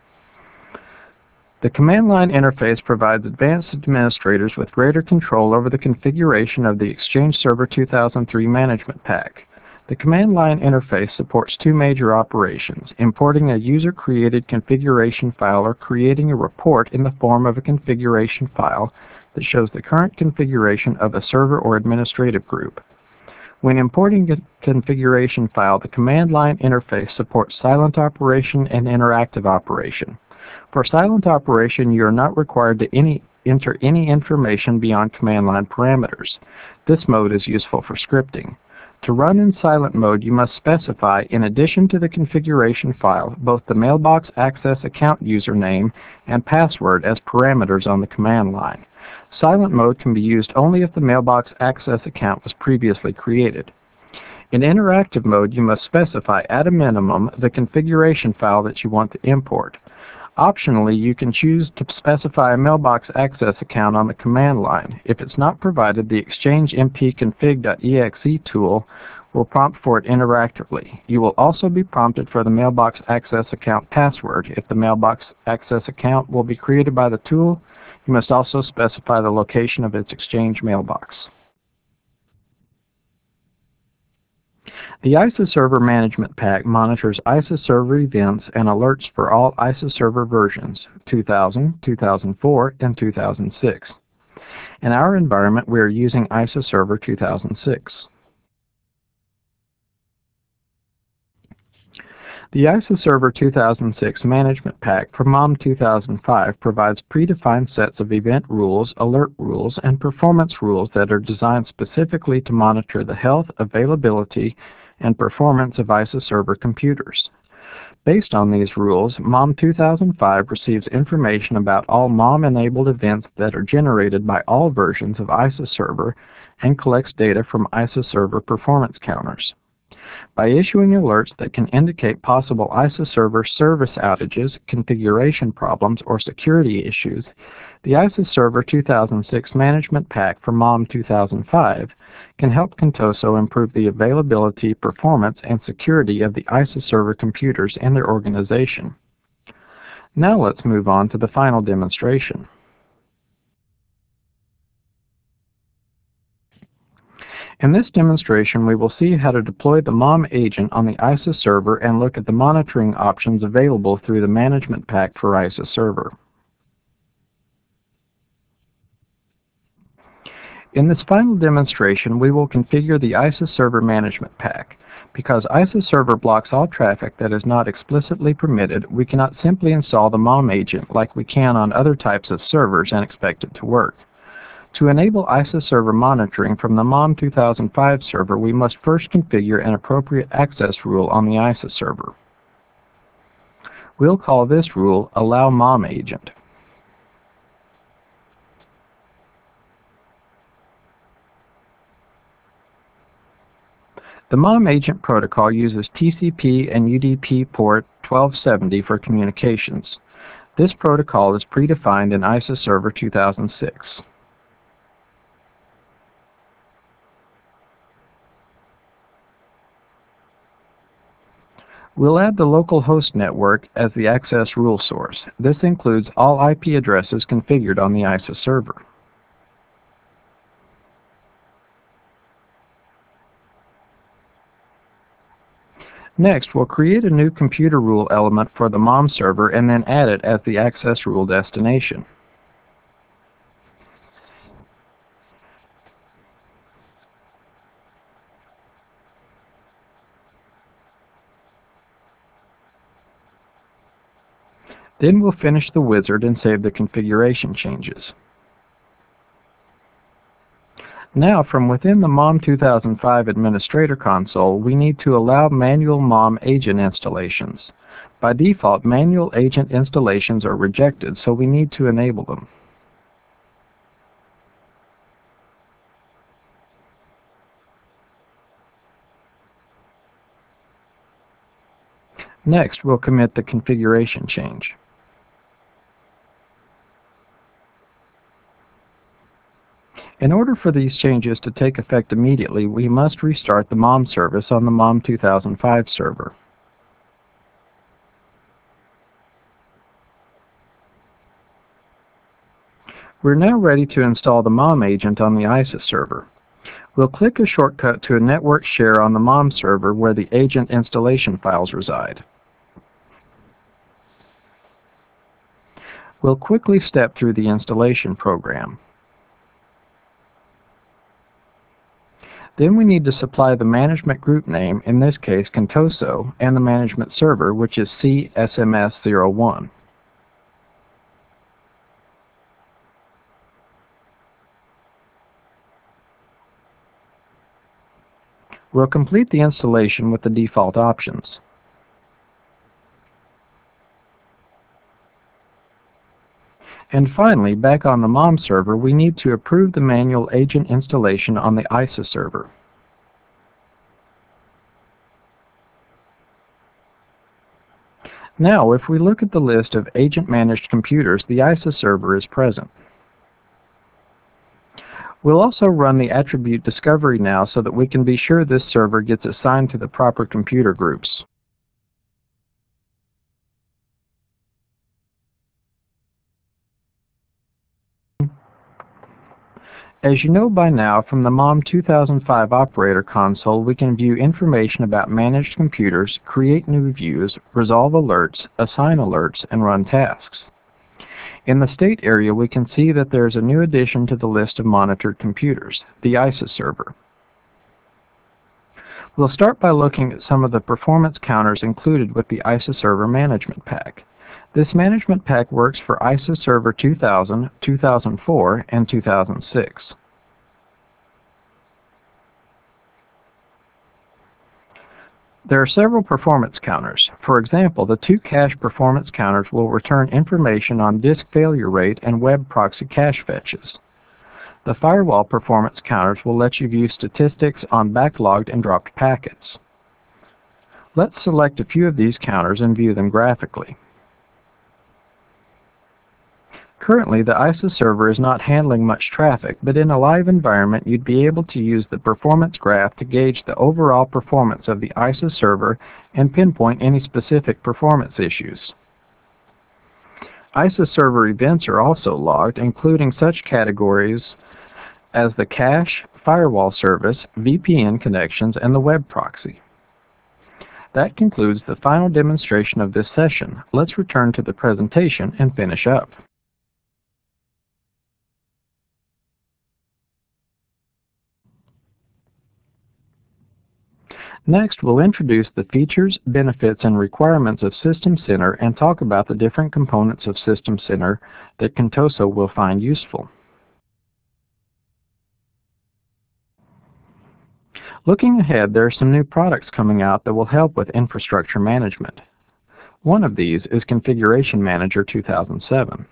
The command line interface provides advanced administrators with greater control over the configuration of the Exchange Server 2003 Management Pack. The command line interface supports two major operations: importing a user-created configuration file or creating a report in the form of a configuration file that shows the current configuration of a server or administrative group. When importing a configuration file, the command line interface supports silent operation and interactive operation. For silent operation, you are not required to enter any information beyond command line parameters. This mode is useful for scripting. To run in silent mode, you must specify, in addition to the configuration file, both the Mailbox Access account username and password as parameters on the command line. Silent mode can be used only if the Mailbox Access account was previously created. In interactive mode, you must specify, at a minimum, the configuration file that you want to import. Optionally, you can choose to specify a Mailbox Access account on the command line. If it's not provided, the Exchange mpconfig.exe tool will prompt for it interactively. You will also be prompted for the Mailbox Access account password. If the Mailbox Access account will be created by the tool, you must also specify the location of its Exchange mailbox. The ISAServer Management Pack monitors ISAServer events and alerts for all ISAServer versions, 2000, 2004, and 2006. In our environment, we are using ISAServer 2006. The ISAServer 2006 Management Pack for MOM 2005 provides predefined sets of event rules, alert rules, and performance rules that are designed specifically to monitor the health, availability, and performance of ISAServer computers. Based on these rules, MOM 2005 receives information about all MOM-enabled events that are generated by all versions of ISAServer and collects data from ISA server performance counters. By issuing alerts that can indicate possible ISA server service outages, configuration problems, or security issues, the ISA Server 2006 Management Pack for MOM 2005 can help Contoso improve the availability, performance, and security of the ISA server computers and their organization. Now let's move on to the final demonstration. In this demonstration, we will see how to deploy the MOM agent on the ISA server and look at the monitoring options available through the Management Pack for ISA Server. In this final demonstration, we will configure the ISA Server Management Pack. Because ISA Server blocks all traffic that is not explicitly permitted, we cannot simply install the MOM agent like we can on other types of servers and expect it to work. To enable ISA server monitoring from the MOM 2005 server, we must first configure an appropriate access rule on the ISA server. We'll call this rule Allow MOM Agent. The MOM agent protocol uses TCP and UDP port 1270 for communications. This protocol is predefined in ISA Server 2006. We'll add the local host network as the access rule source. This includes all IP addresses configured on the ISA server. Next, we'll create a new computer rule element for the MOM server and then add it as the access rule destination. Then we'll finish the wizard and save the configuration changes. Now, from within the MOM 2005 Administrator Console, we need to allow manual MOM agent installations. By default, manual agent installations are rejected, so we need to enable them. Next, we'll commit the configuration change. In order for these changes to take effect immediately, we must restart the MOM service on the MOM 2005 server. We're now ready to install the MOM agent on the ISA server. We'll click a shortcut to a network share on the MOM server where the agent installation files reside. We'll quickly step through the installation program. Then we need to supply the management group name, in this case Contoso, and the management server, which is CSMS01. We'll complete the installation with the default options. And finally, back on the MOM server, we need to approve the manual agent installation on the ISA server. Now, if we look at the list of agent-managed computers, the ISA server is present. We'll also run the attribute discovery now so that we can be sure this server gets assigned to the proper computer groups. As you know by now, from the MOM 2005 Operator Console, we can view information about managed computers, create new views, resolve alerts, assign alerts, and run tasks. In the State area, we can see that there is a new addition to the list of monitored computers, the ISA server. We'll start by looking at some of the performance counters included with the ISA Server Management Pack. This management pack works for ISA Server 2000, 2004, and 2006. There are several performance counters. For example, the two cache performance counters will return information on disk failure rate and web proxy cache fetches. The firewall performance counters will let you view statistics on backlogged and dropped packets. Let's select a few of these counters and view them graphically. Currently, the ISA server is not handling much traffic, but in a live environment, you'd be able to use the performance graph to gauge the overall performance of the ISA server and pinpoint any specific performance issues. ISA server events are also logged, including such categories as the cache, firewall service, VPN connections, and the web proxy. That concludes the final demonstration of this session. Let's return to the presentation and finish up. Next, we'll introduce the features, benefits, and requirements of System Center and talk about the different components of System Center that Contoso will find useful. Looking ahead, there are some new products coming out that will help with infrastructure management. One of these is Configuration Manager 2007.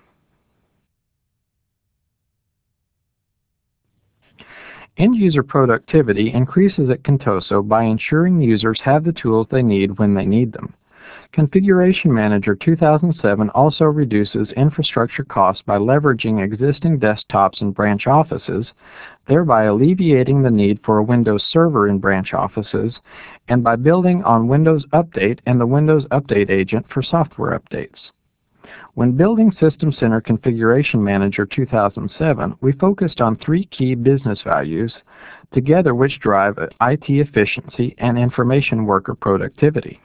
End-user productivity increases at Contoso by ensuring users have the tools they need when they need them. Configuration Manager 2007 also reduces infrastructure costs by leveraging existing desktops in branch offices, thereby alleviating the need for a Windows Server in branch offices, and by building on Windows Update and the Windows Update agent for software updates. When building System Center Configuration Manager 2007, we focused on three key business values, together which drive IT efficiency and information worker productivity.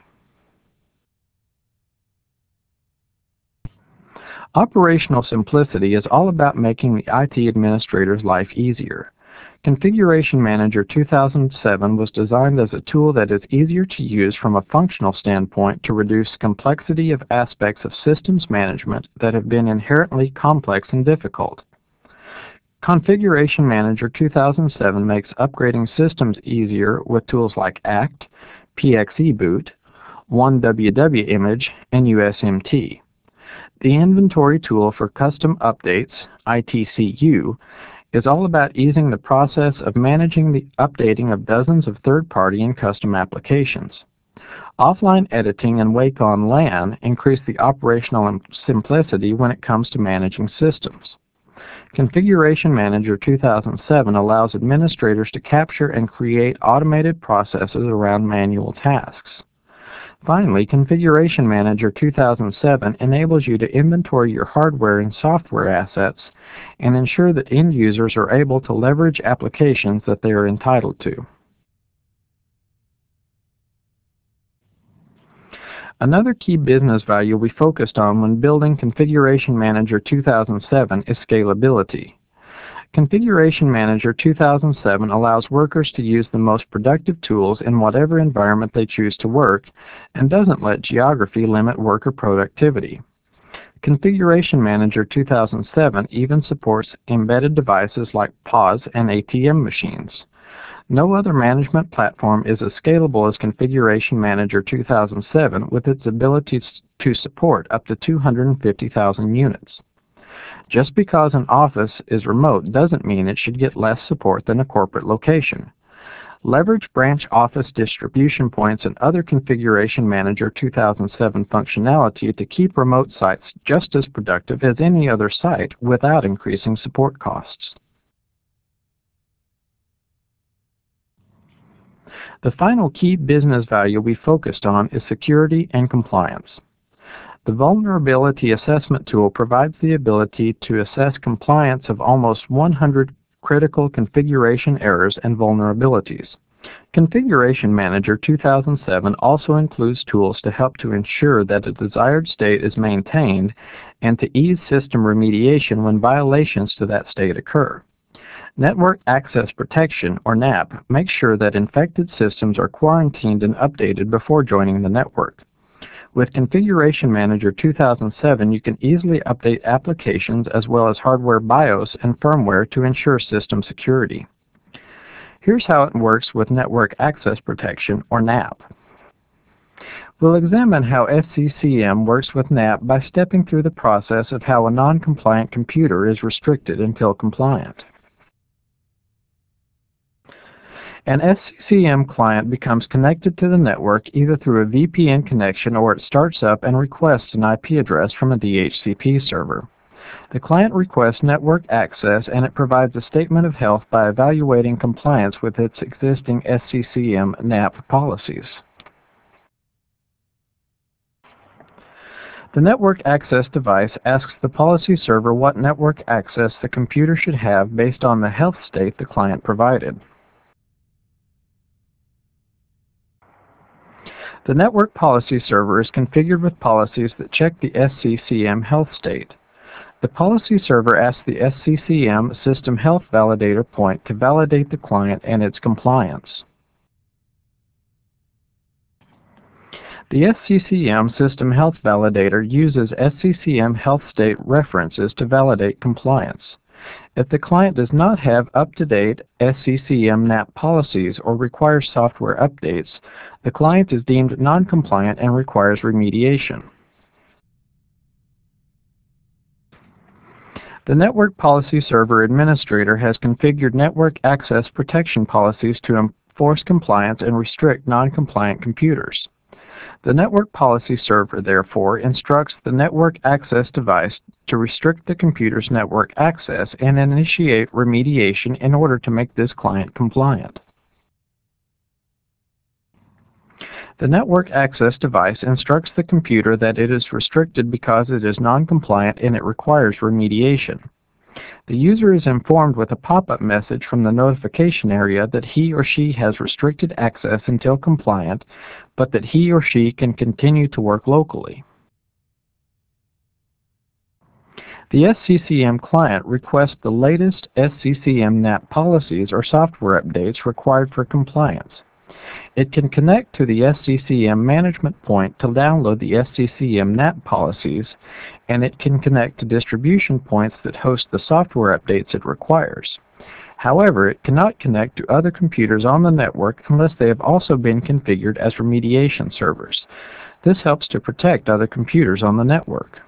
Operational simplicity is all about making the IT administrator's life easier. Configuration Manager 2007 was designed as a tool that is easier to use from a functional standpoint to reduce complexity of aspects of systems management that have been inherently complex and difficult. Configuration Manager 2007 makes upgrading systems easier with tools like ACT, PXEboot, OneWWImage, and USMT. The inventory tool for custom updates, ITCU, is all about easing the process of managing the updating of dozens of third-party and custom applications. Offline editing and Wake on LAN increase the operational simplicity when it comes to managing systems. Configuration Manager 2007 allows administrators to capture and create automated processes around manual tasks. Finally, Configuration Manager 2007 enables you to inventory your hardware and software assets and ensure that end users are able to leverage applications that they are entitled to. Another key business value we focused on when building Configuration Manager 2007 is scalability. Configuration Manager 2007 allows workers to use the most productive tools in whatever environment they choose to work and doesn't let geography limit worker productivity. Configuration Manager 2007 even supports embedded devices like POS and ATM machines. No other management platform is as scalable as Configuration Manager 2007 with its ability to support up to 250,000 units. Just because an office is remote doesn't mean it should get less support than a corporate location. Leverage branch office distribution points and other Configuration Manager 2007 functionality to keep remote sites just as productive as any other site without increasing support costs. The final key business value we focused on is security and compliance. The Vulnerability Assessment Tool provides the ability to assess compliance of almost 100 critical configuration errors and vulnerabilities. Configuration Manager 2007 also includes tools to help to ensure that a desired state is maintained and to ease system remediation when violations to that state occur. Network Access Protection, or NAP, makes sure that infected systems are quarantined and updated before joining the network. With Configuration Manager 2007, you can easily update applications as well as hardware BIOS and firmware to ensure system security. Here's how it works with Network Access Protection, or NAP. We'll examine how SCCM works with NAP by stepping through the process of how a non-compliant computer is restricted until compliant. An SCCM client becomes connected to the network either through a VPN connection or it starts up and requests an IP address from a DHCP server. The client requests network access and it provides a statement of health by evaluating compliance with its existing SCCM NAP policies. The network access device asks the policy server what network access the computer should have based on the health state the client provided. The network policy server is configured with policies that check the SCCM health state. The policy server asks the SCCM System Health Validator point to validate the client and its compliance. The SCCM System Health Validator uses SCCM health state references to validate compliance. If the client does not have up-to-date SCCM NAP policies or requires software updates, the client is deemed non-compliant and requires remediation. The Network Policy Server Administrator has configured network access protection policies to enforce compliance and restrict non-compliant computers. The Network Policy Server, therefore, instructs the network access device to restrict the computer's network access and initiate remediation in order to make this client compliant. The network access device instructs the computer that it is restricted because it is non-compliant and it requires remediation. The user is informed with a pop-up message from the notification area that he or she has restricted access until compliant, but that he or she can continue to work locally. The SCCM client requests the latest SCCM NAP policies or software updates required for compliance. It can connect to the SCCM management point to download the SCCM NAP policies, and it can connect to distribution points that host the software updates it requires. However, it cannot connect to other computers on the network unless they have also been configured as remediation servers. This helps to protect other computers on the network.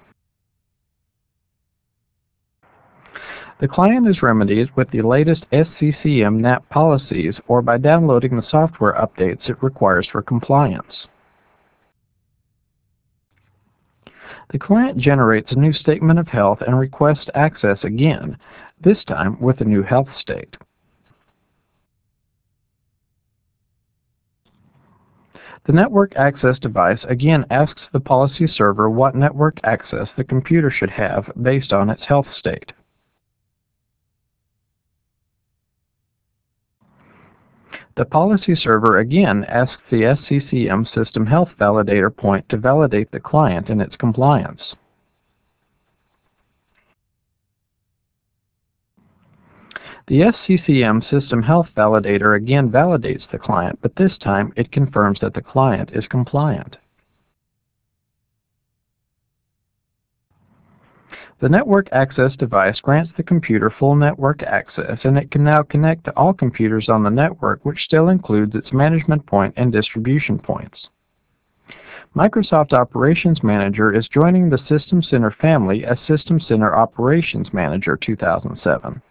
The client is remedied with the latest SCCM NAP policies or by downloading the software updates it requires for compliance. The client generates a new statement of health and requests access again, this time with a new health state. The network access device again asks the policy server what network access the computer should have based on its health state. The policy server again asks the SCCM System Health Validator point to validate the client and its compliance. The SCCM System Health Validator again validates the client, but this time it confirms that the client is compliant. The network access device grants the computer full network access, and it can now connect to all computers on the network, which still includes its management point and distribution points. Microsoft Operations Manager is joining the System Center family as System Center Operations Manager 2007.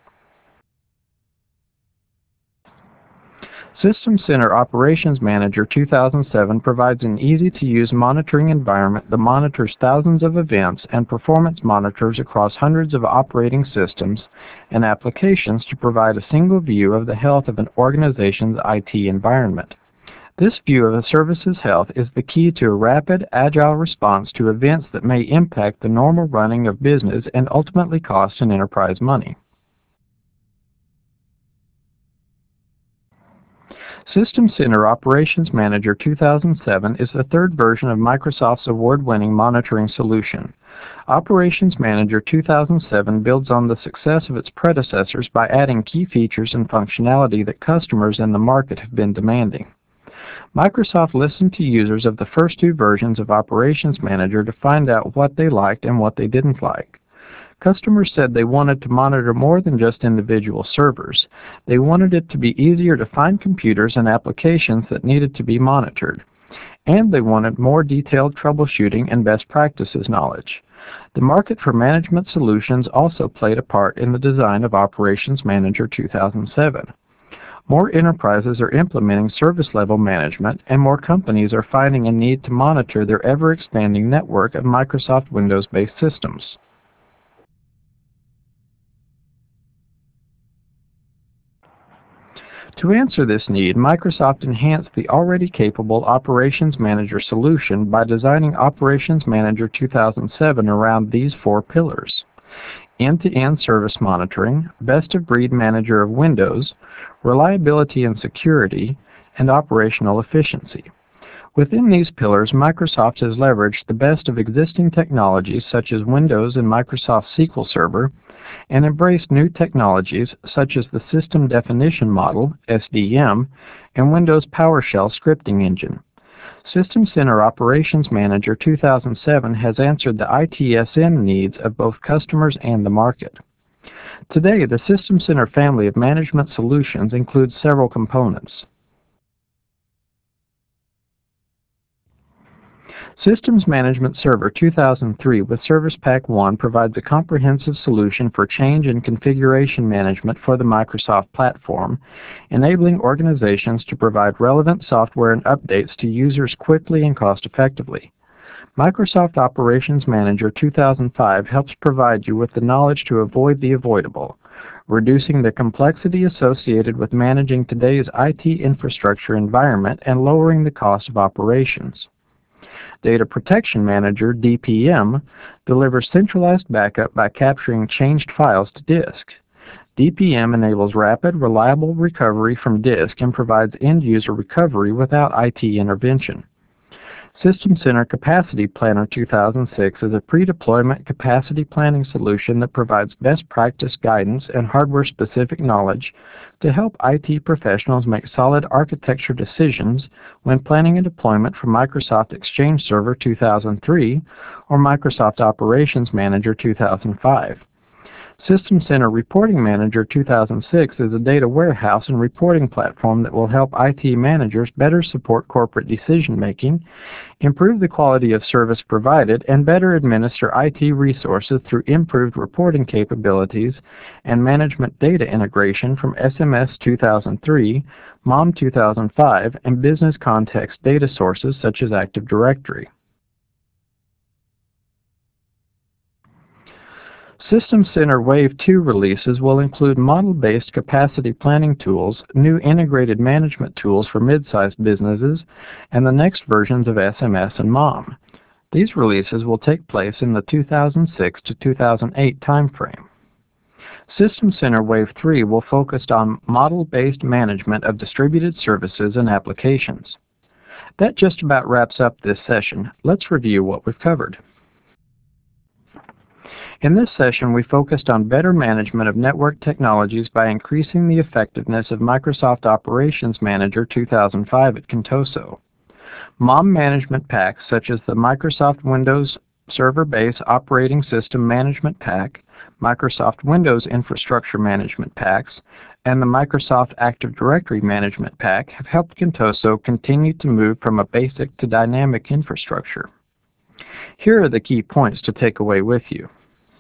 System Center Operations Manager 2007 provides an easy-to-use monitoring environment that monitors thousands of events and performance monitors across hundreds of operating systems and applications to provide a single view of the health of an organization's IT environment. This view of a service's health is the key to a rapid, agile response to events that may impact the normal running of business and ultimately cost an enterprise money. System Center Operations Manager 2007 is the third version of Microsoft's award-winning monitoring solution. Operations Manager 2007 builds on the success of its predecessors by adding key features and functionality that customers in the market have been demanding. Microsoft listened to users of the first two versions of Operations Manager to find out what they liked and what they didn't like. Customers said they wanted to monitor more than just individual servers. They wanted it to be easier to find computers and applications that needed to be monitored. And they wanted more detailed troubleshooting and best practices knowledge. The market for management solutions also played a part in the design of Operations Manager 2007. More enterprises are implementing service level management, and more companies are finding a need to monitor their ever-expanding network of Microsoft Windows-based systems. To answer this need, Microsoft enhanced the already capable Operations Manager solution by designing Operations Manager 2007 around these four pillars: end-to-end service monitoring, best-of-breed manager of Windows, reliability and security, and operational efficiency. Within these pillars, Microsoft has leveraged the best of existing technologies such as Windows and Microsoft SQL Server, and embraced new technologies such as the System Definition Model, SDM, and Windows PowerShell scripting engine. System Center Operations Manager 2007 has answered the ITSM needs of both customers and the market. Today, the System Center family of management solutions includes several components. Systems Management Server 2003 with Service Pack 1 provides a comprehensive solution for change and configuration management for the Microsoft platform, enabling organizations to provide relevant software and updates to users quickly and cost-effectively. Microsoft Operations Manager 2005 helps provide you with the knowledge to avoid the avoidable, reducing the complexity associated with managing today's IT infrastructure environment and lowering the cost of operations. Data Protection Manager, DPM, delivers centralized backup by capturing changed files to disk. DPM enables rapid, reliable recovery from disk and provides end-user recovery without IT intervention. System Center Capacity Planner 2006 is a pre-deployment capacity planning solution that provides best practice guidance and hardware-specific knowledge to help IT professionals make solid architecture decisions when planning a deployment for Microsoft Exchange Server 2003 or Microsoft Operations Manager 2005. System Center Reporting Manager 2006 is a data warehouse and reporting platform that will help IT managers better support corporate decision-making, improve the quality of service provided, and better administer IT resources through improved reporting capabilities and management data integration from SMS 2003, MOM 2005, and business context data sources such as Active Directory. System Center Wave 2 releases will include model-based capacity planning tools, new integrated management tools for mid-sized businesses, and the next versions of SMS and MOM. These releases will take place in the 2006 to 2008 timeframe. System Center Wave 3 will focus on model-based management of distributed services and applications. That just about wraps up this session. Let's review what we've covered. In this session, we focused on better management of network technologies by increasing the effectiveness of Microsoft Operations Manager 2005 at Contoso. MOM management packs such as the Microsoft Windows Server Base Operating System Management Pack, Microsoft Windows Infrastructure Management Packs, and the Microsoft Active Directory Management Pack have helped Contoso continue to move from a basic to dynamic infrastructure. Here are the key points to take away with you.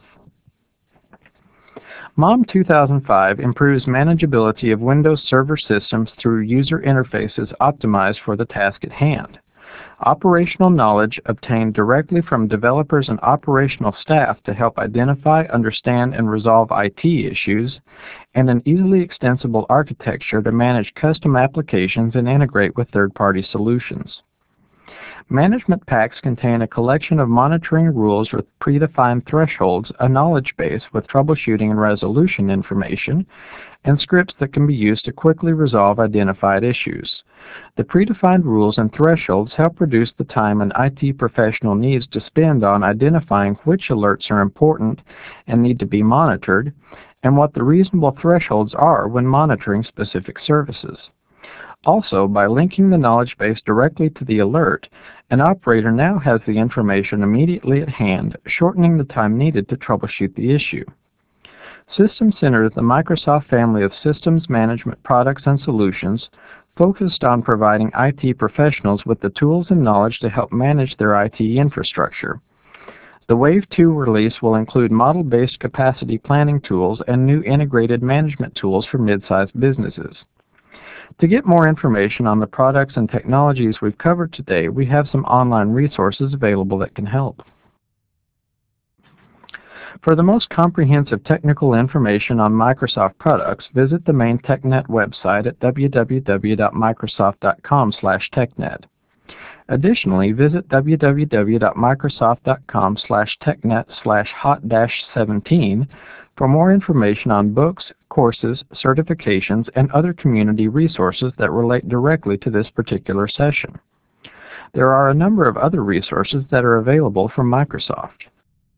MOM 2005 improves manageability of Windows Server systems through user interfaces optimized for the task at hand. Operational knowledge obtained directly from developers and operational staff to help identify, understand, and resolve IT issues, and an easily extensible architecture to manage custom applications and integrate with third-party solutions. Management packs contain a collection of monitoring rules with predefined thresholds, a knowledge base with troubleshooting and resolution information, and scripts that can be used to quickly resolve identified issues. The predefined rules and thresholds help reduce the time an IT professional needs to spend on identifying which alerts are important and need to be monitored, and what the reasonable thresholds are when monitoring specific services. Also, by linking the knowledge base directly to the alert, an operator now has the information immediately at hand, shortening the time needed to troubleshoot the issue. System Center, the Microsoft family of systems management products and solutions, focused on providing IT professionals with the tools and knowledge to help manage their IT infrastructure. The Wave 2 release will include model-based capacity planning tools and new integrated management tools for mid-sized businesses. To get more information on the products and technologies we've covered today, we have some online resources available that can help. For the most comprehensive technical information on Microsoft products, visit the main TechNet website at www.microsoft.com/technet. Additionally, visit www.microsoft.com/technet/hot-17 for more information on books, courses, certifications, and other community resources that relate directly to this particular session. There are a number of other resources that are available from Microsoft.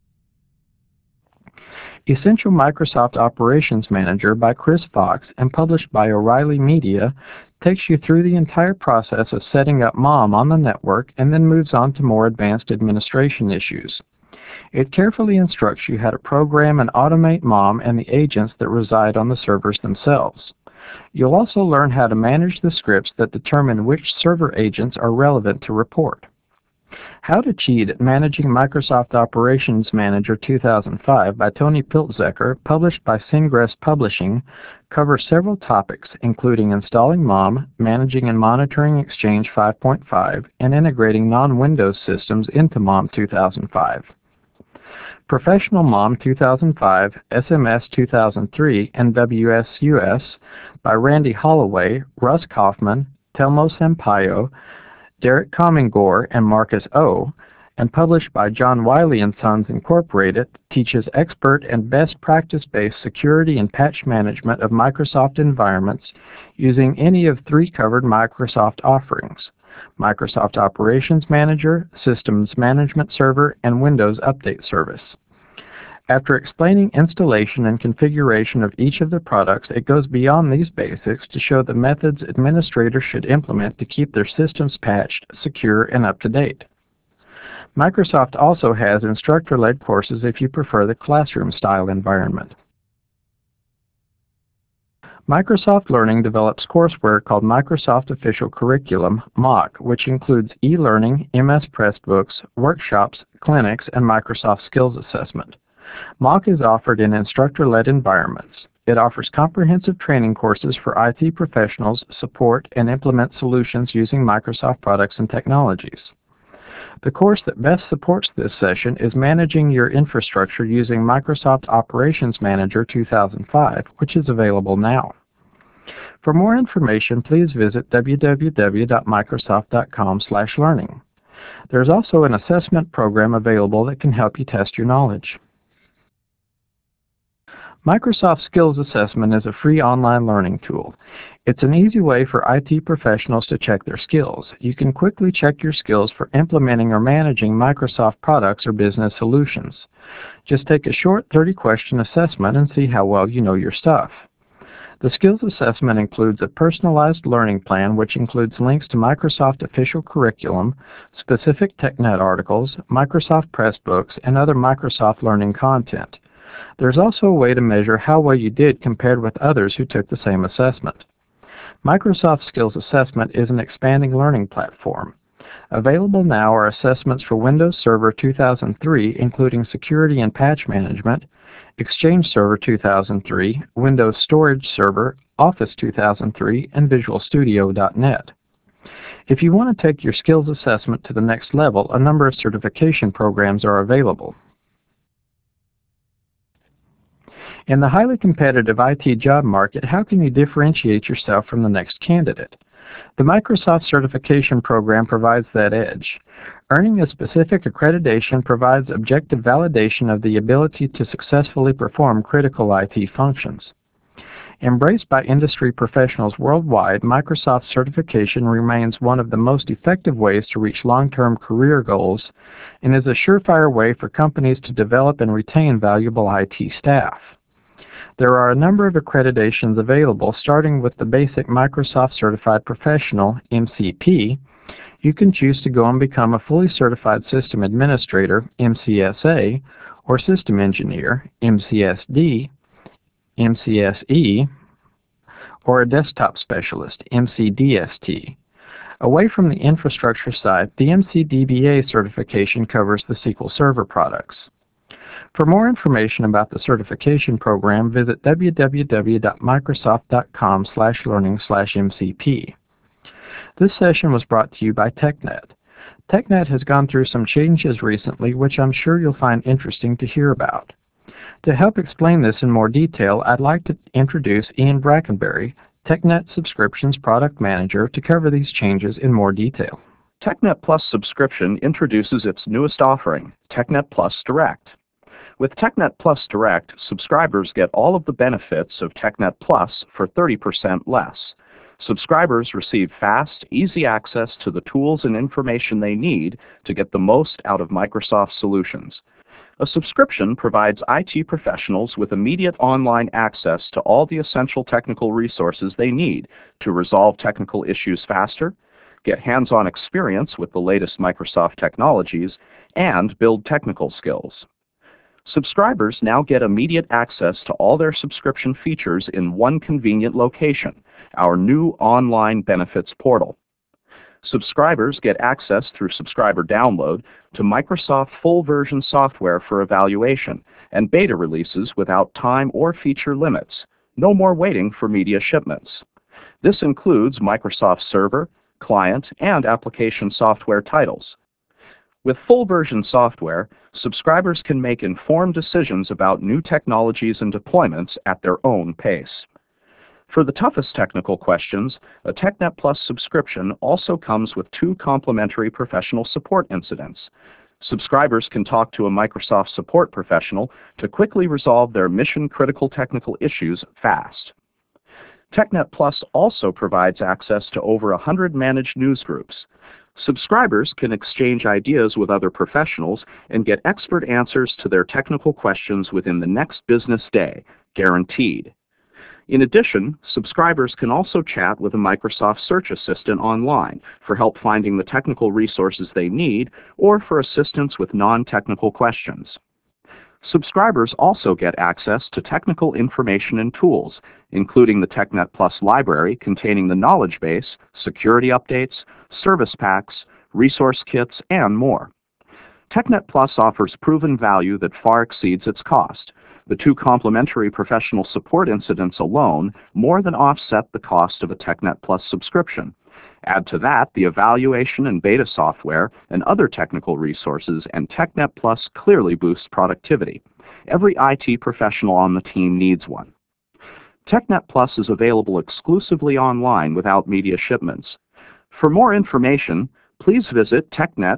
Essential Microsoft Operations Manager by Chris Fox and published by O'Reilly Media takes you through the entire process of setting up MOM on the network and then moves on to more advanced administration issues. It carefully instructs you how to program and automate MOM and the agents that reside on the servers themselves. You'll also learn how to manage the scripts that determine which server agents are relevant to report. How to Cheat at Managing Microsoft Operations Manager 2005 by Tony Piltzecker, published by Syngress Publishing, covers several topics, including installing MOM, managing and monitoring Exchange 5.5, and integrating non-Windows systems into MOM 2005. Professional MOM 2005, SMS 2003, and WSUS by Randy Holloway, Russ Kaufman, Telmo Sampaio, Derek Comingore, and Marcus O., and published by John Wiley & Sons Incorporated, teaches expert and best practice-based security and patch management of Microsoft environments using any of three covered Microsoft offerings: Microsoft Operations Manager, Systems Management Server, and Windows Update Service. After explaining installation and configuration of each of the products, it goes beyond these basics to show the methods administrators should implement to keep their systems patched, secure, and up to date. Microsoft also has instructor-led courses if you prefer the classroom-style environment. Microsoft Learning develops courseware called Microsoft Official Curriculum, MOOC, which includes e-learning, MS Pressbooks, workshops, clinics, and Microsoft Skills Assessment. MOOC is offered in instructor-led environments. It offers comprehensive training courses for IT professionals, support, and implement solutions using Microsoft products and technologies. The course that best supports this session is Managing Your Infrastructure using Microsoft Operations Manager 2005, which is available now. For more information, please visit www.microsoft.com/learning. There's also an assessment program available that can help you test your knowledge. Microsoft Skills Assessment is a free online learning tool. It's an easy way for IT professionals to check their skills. You can quickly check your skills for implementing or managing Microsoft products or business solutions. Just take a short 30-question assessment and see how well you know your stuff. The Skills Assessment includes a personalized learning plan which includes links to Microsoft official curriculum, specific TechNet articles, Microsoft Pressbooks, and other Microsoft learning content. There's also a way to measure how well you did compared with others who took the same assessment. Microsoft Skills Assessment is an expanding learning platform. Available now are assessments for Windows Server 2003, including Security and Patch Management, Exchange Server 2003, Windows Storage Server, Office 2003, and Visual Studio.net. If you want to take your skills assessment to the next level, a number of certification programs are available. In the highly competitive IT job market, how can you differentiate yourself from the next candidate? The Microsoft Certification Program provides that edge. Earning a specific accreditation provides objective validation of the ability to successfully perform critical IT functions. Embraced by industry professionals worldwide, Microsoft certification remains one of the most effective ways to reach long-term career goals and is a surefire way for companies to develop and retain valuable IT staff. There are a number of accreditations available, starting with the basic Microsoft Certified Professional, MCP. You can choose to go and become a fully certified system administrator, MCSA, or system engineer, MCSD, MCSE, or a desktop specialist, MCDST. Away from the infrastructure side, the MCDBA certification covers the SQL Server products. For more information about the certification program, visit www.microsoft.com/learning/MCP. This session was brought to you by TechNet. TechNet has gone through some changes recently, which I'm sure you'll find interesting to hear about. To help explain this in more detail, I'd like to introduce Ian Brackenbury, TechNet Subscriptions Product Manager, to cover these changes in more detail. TechNet Plus subscription introduces its newest offering, TechNet Plus Direct. With TechNet Plus Direct, subscribers get all of the benefits of TechNet Plus for 30% less. Subscribers receive fast, easy access to the tools and information they need to get the most out of Microsoft solutions. A subscription provides IT professionals with immediate online access to all the essential technical resources they need to resolve technical issues faster, get hands-on experience with the latest Microsoft technologies, and build technical skills. Subscribers now get immediate access to all their subscription features in one convenient location, our new online benefits portal. Subscribers get access through subscriber download to Microsoft full version software for evaluation and beta releases without time or feature limits. No more waiting for media shipments. This includes Microsoft Server, client, and application software titles. With full version software, subscribers can make informed decisions about new technologies and deployments at their own pace. For the toughest technical questions, a TechNet Plus subscription also comes with 2 complimentary professional support incidents. Subscribers can talk to a Microsoft support professional to quickly resolve their mission-critical technical issues fast. TechNet Plus also provides access to over 100 managed newsgroups. Subscribers can exchange ideas with other professionals and get expert answers to their technical questions within the next business day, guaranteed. In addition, subscribers can also chat with a Microsoft Search Assistant online for help finding the technical resources they need or for assistance with non-technical questions. Subscribers also get access to technical information and tools, including the TechNet Plus library containing the knowledge base, security updates, service packs, resource kits, and more. TechNet Plus offers proven value that far exceeds its cost. The 2 complimentary professional support incidents alone more than offset the cost of a TechNet Plus subscription. Add to that the evaluation and beta software and other technical resources, and TechNet Plus clearly boosts productivity. Every IT professional on the team needs one. TechNet Plus is available exclusively online without media shipments. For more information, please visit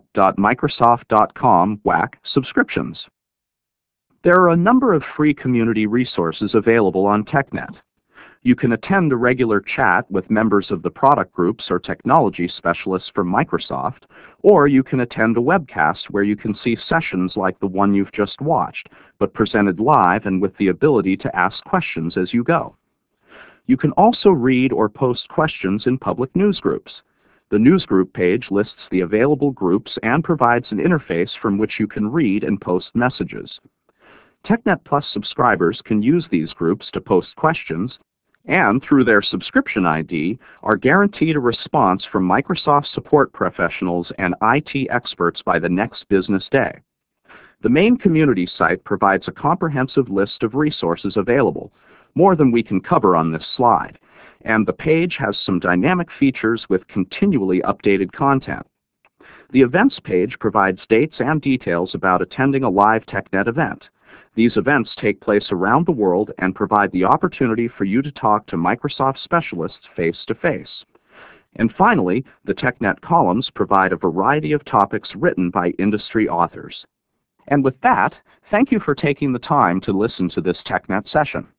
technet.microsoft.com/subscriptions. There are a number of free community resources available on TechNet. You can attend a regular chat with members of the product groups or technology specialists from Microsoft, or you can attend a webcast where you can see sessions like the one you've just watched, but presented live and with the ability to ask questions as you go. You can also read or post questions in public newsgroups. The newsgroup page lists the available groups and provides an interface from which you can read and post messages. TechNet Plus subscribers can use these groups to post questions, and through their subscription ID, are guaranteed a response from Microsoft support professionals and IT experts by the next business day. The main community site provides a comprehensive list of resources available, more than we can cover on this slide, and the page has some dynamic features with continually updated content. The events page provides dates and details about attending a live TechNet event. These events take place around the world and provide the opportunity for you to talk to Microsoft specialists face-to-face. And finally, the TechNet columns provide a variety of topics written by industry authors. And with that, thank you for taking the time to listen to this TechNet session.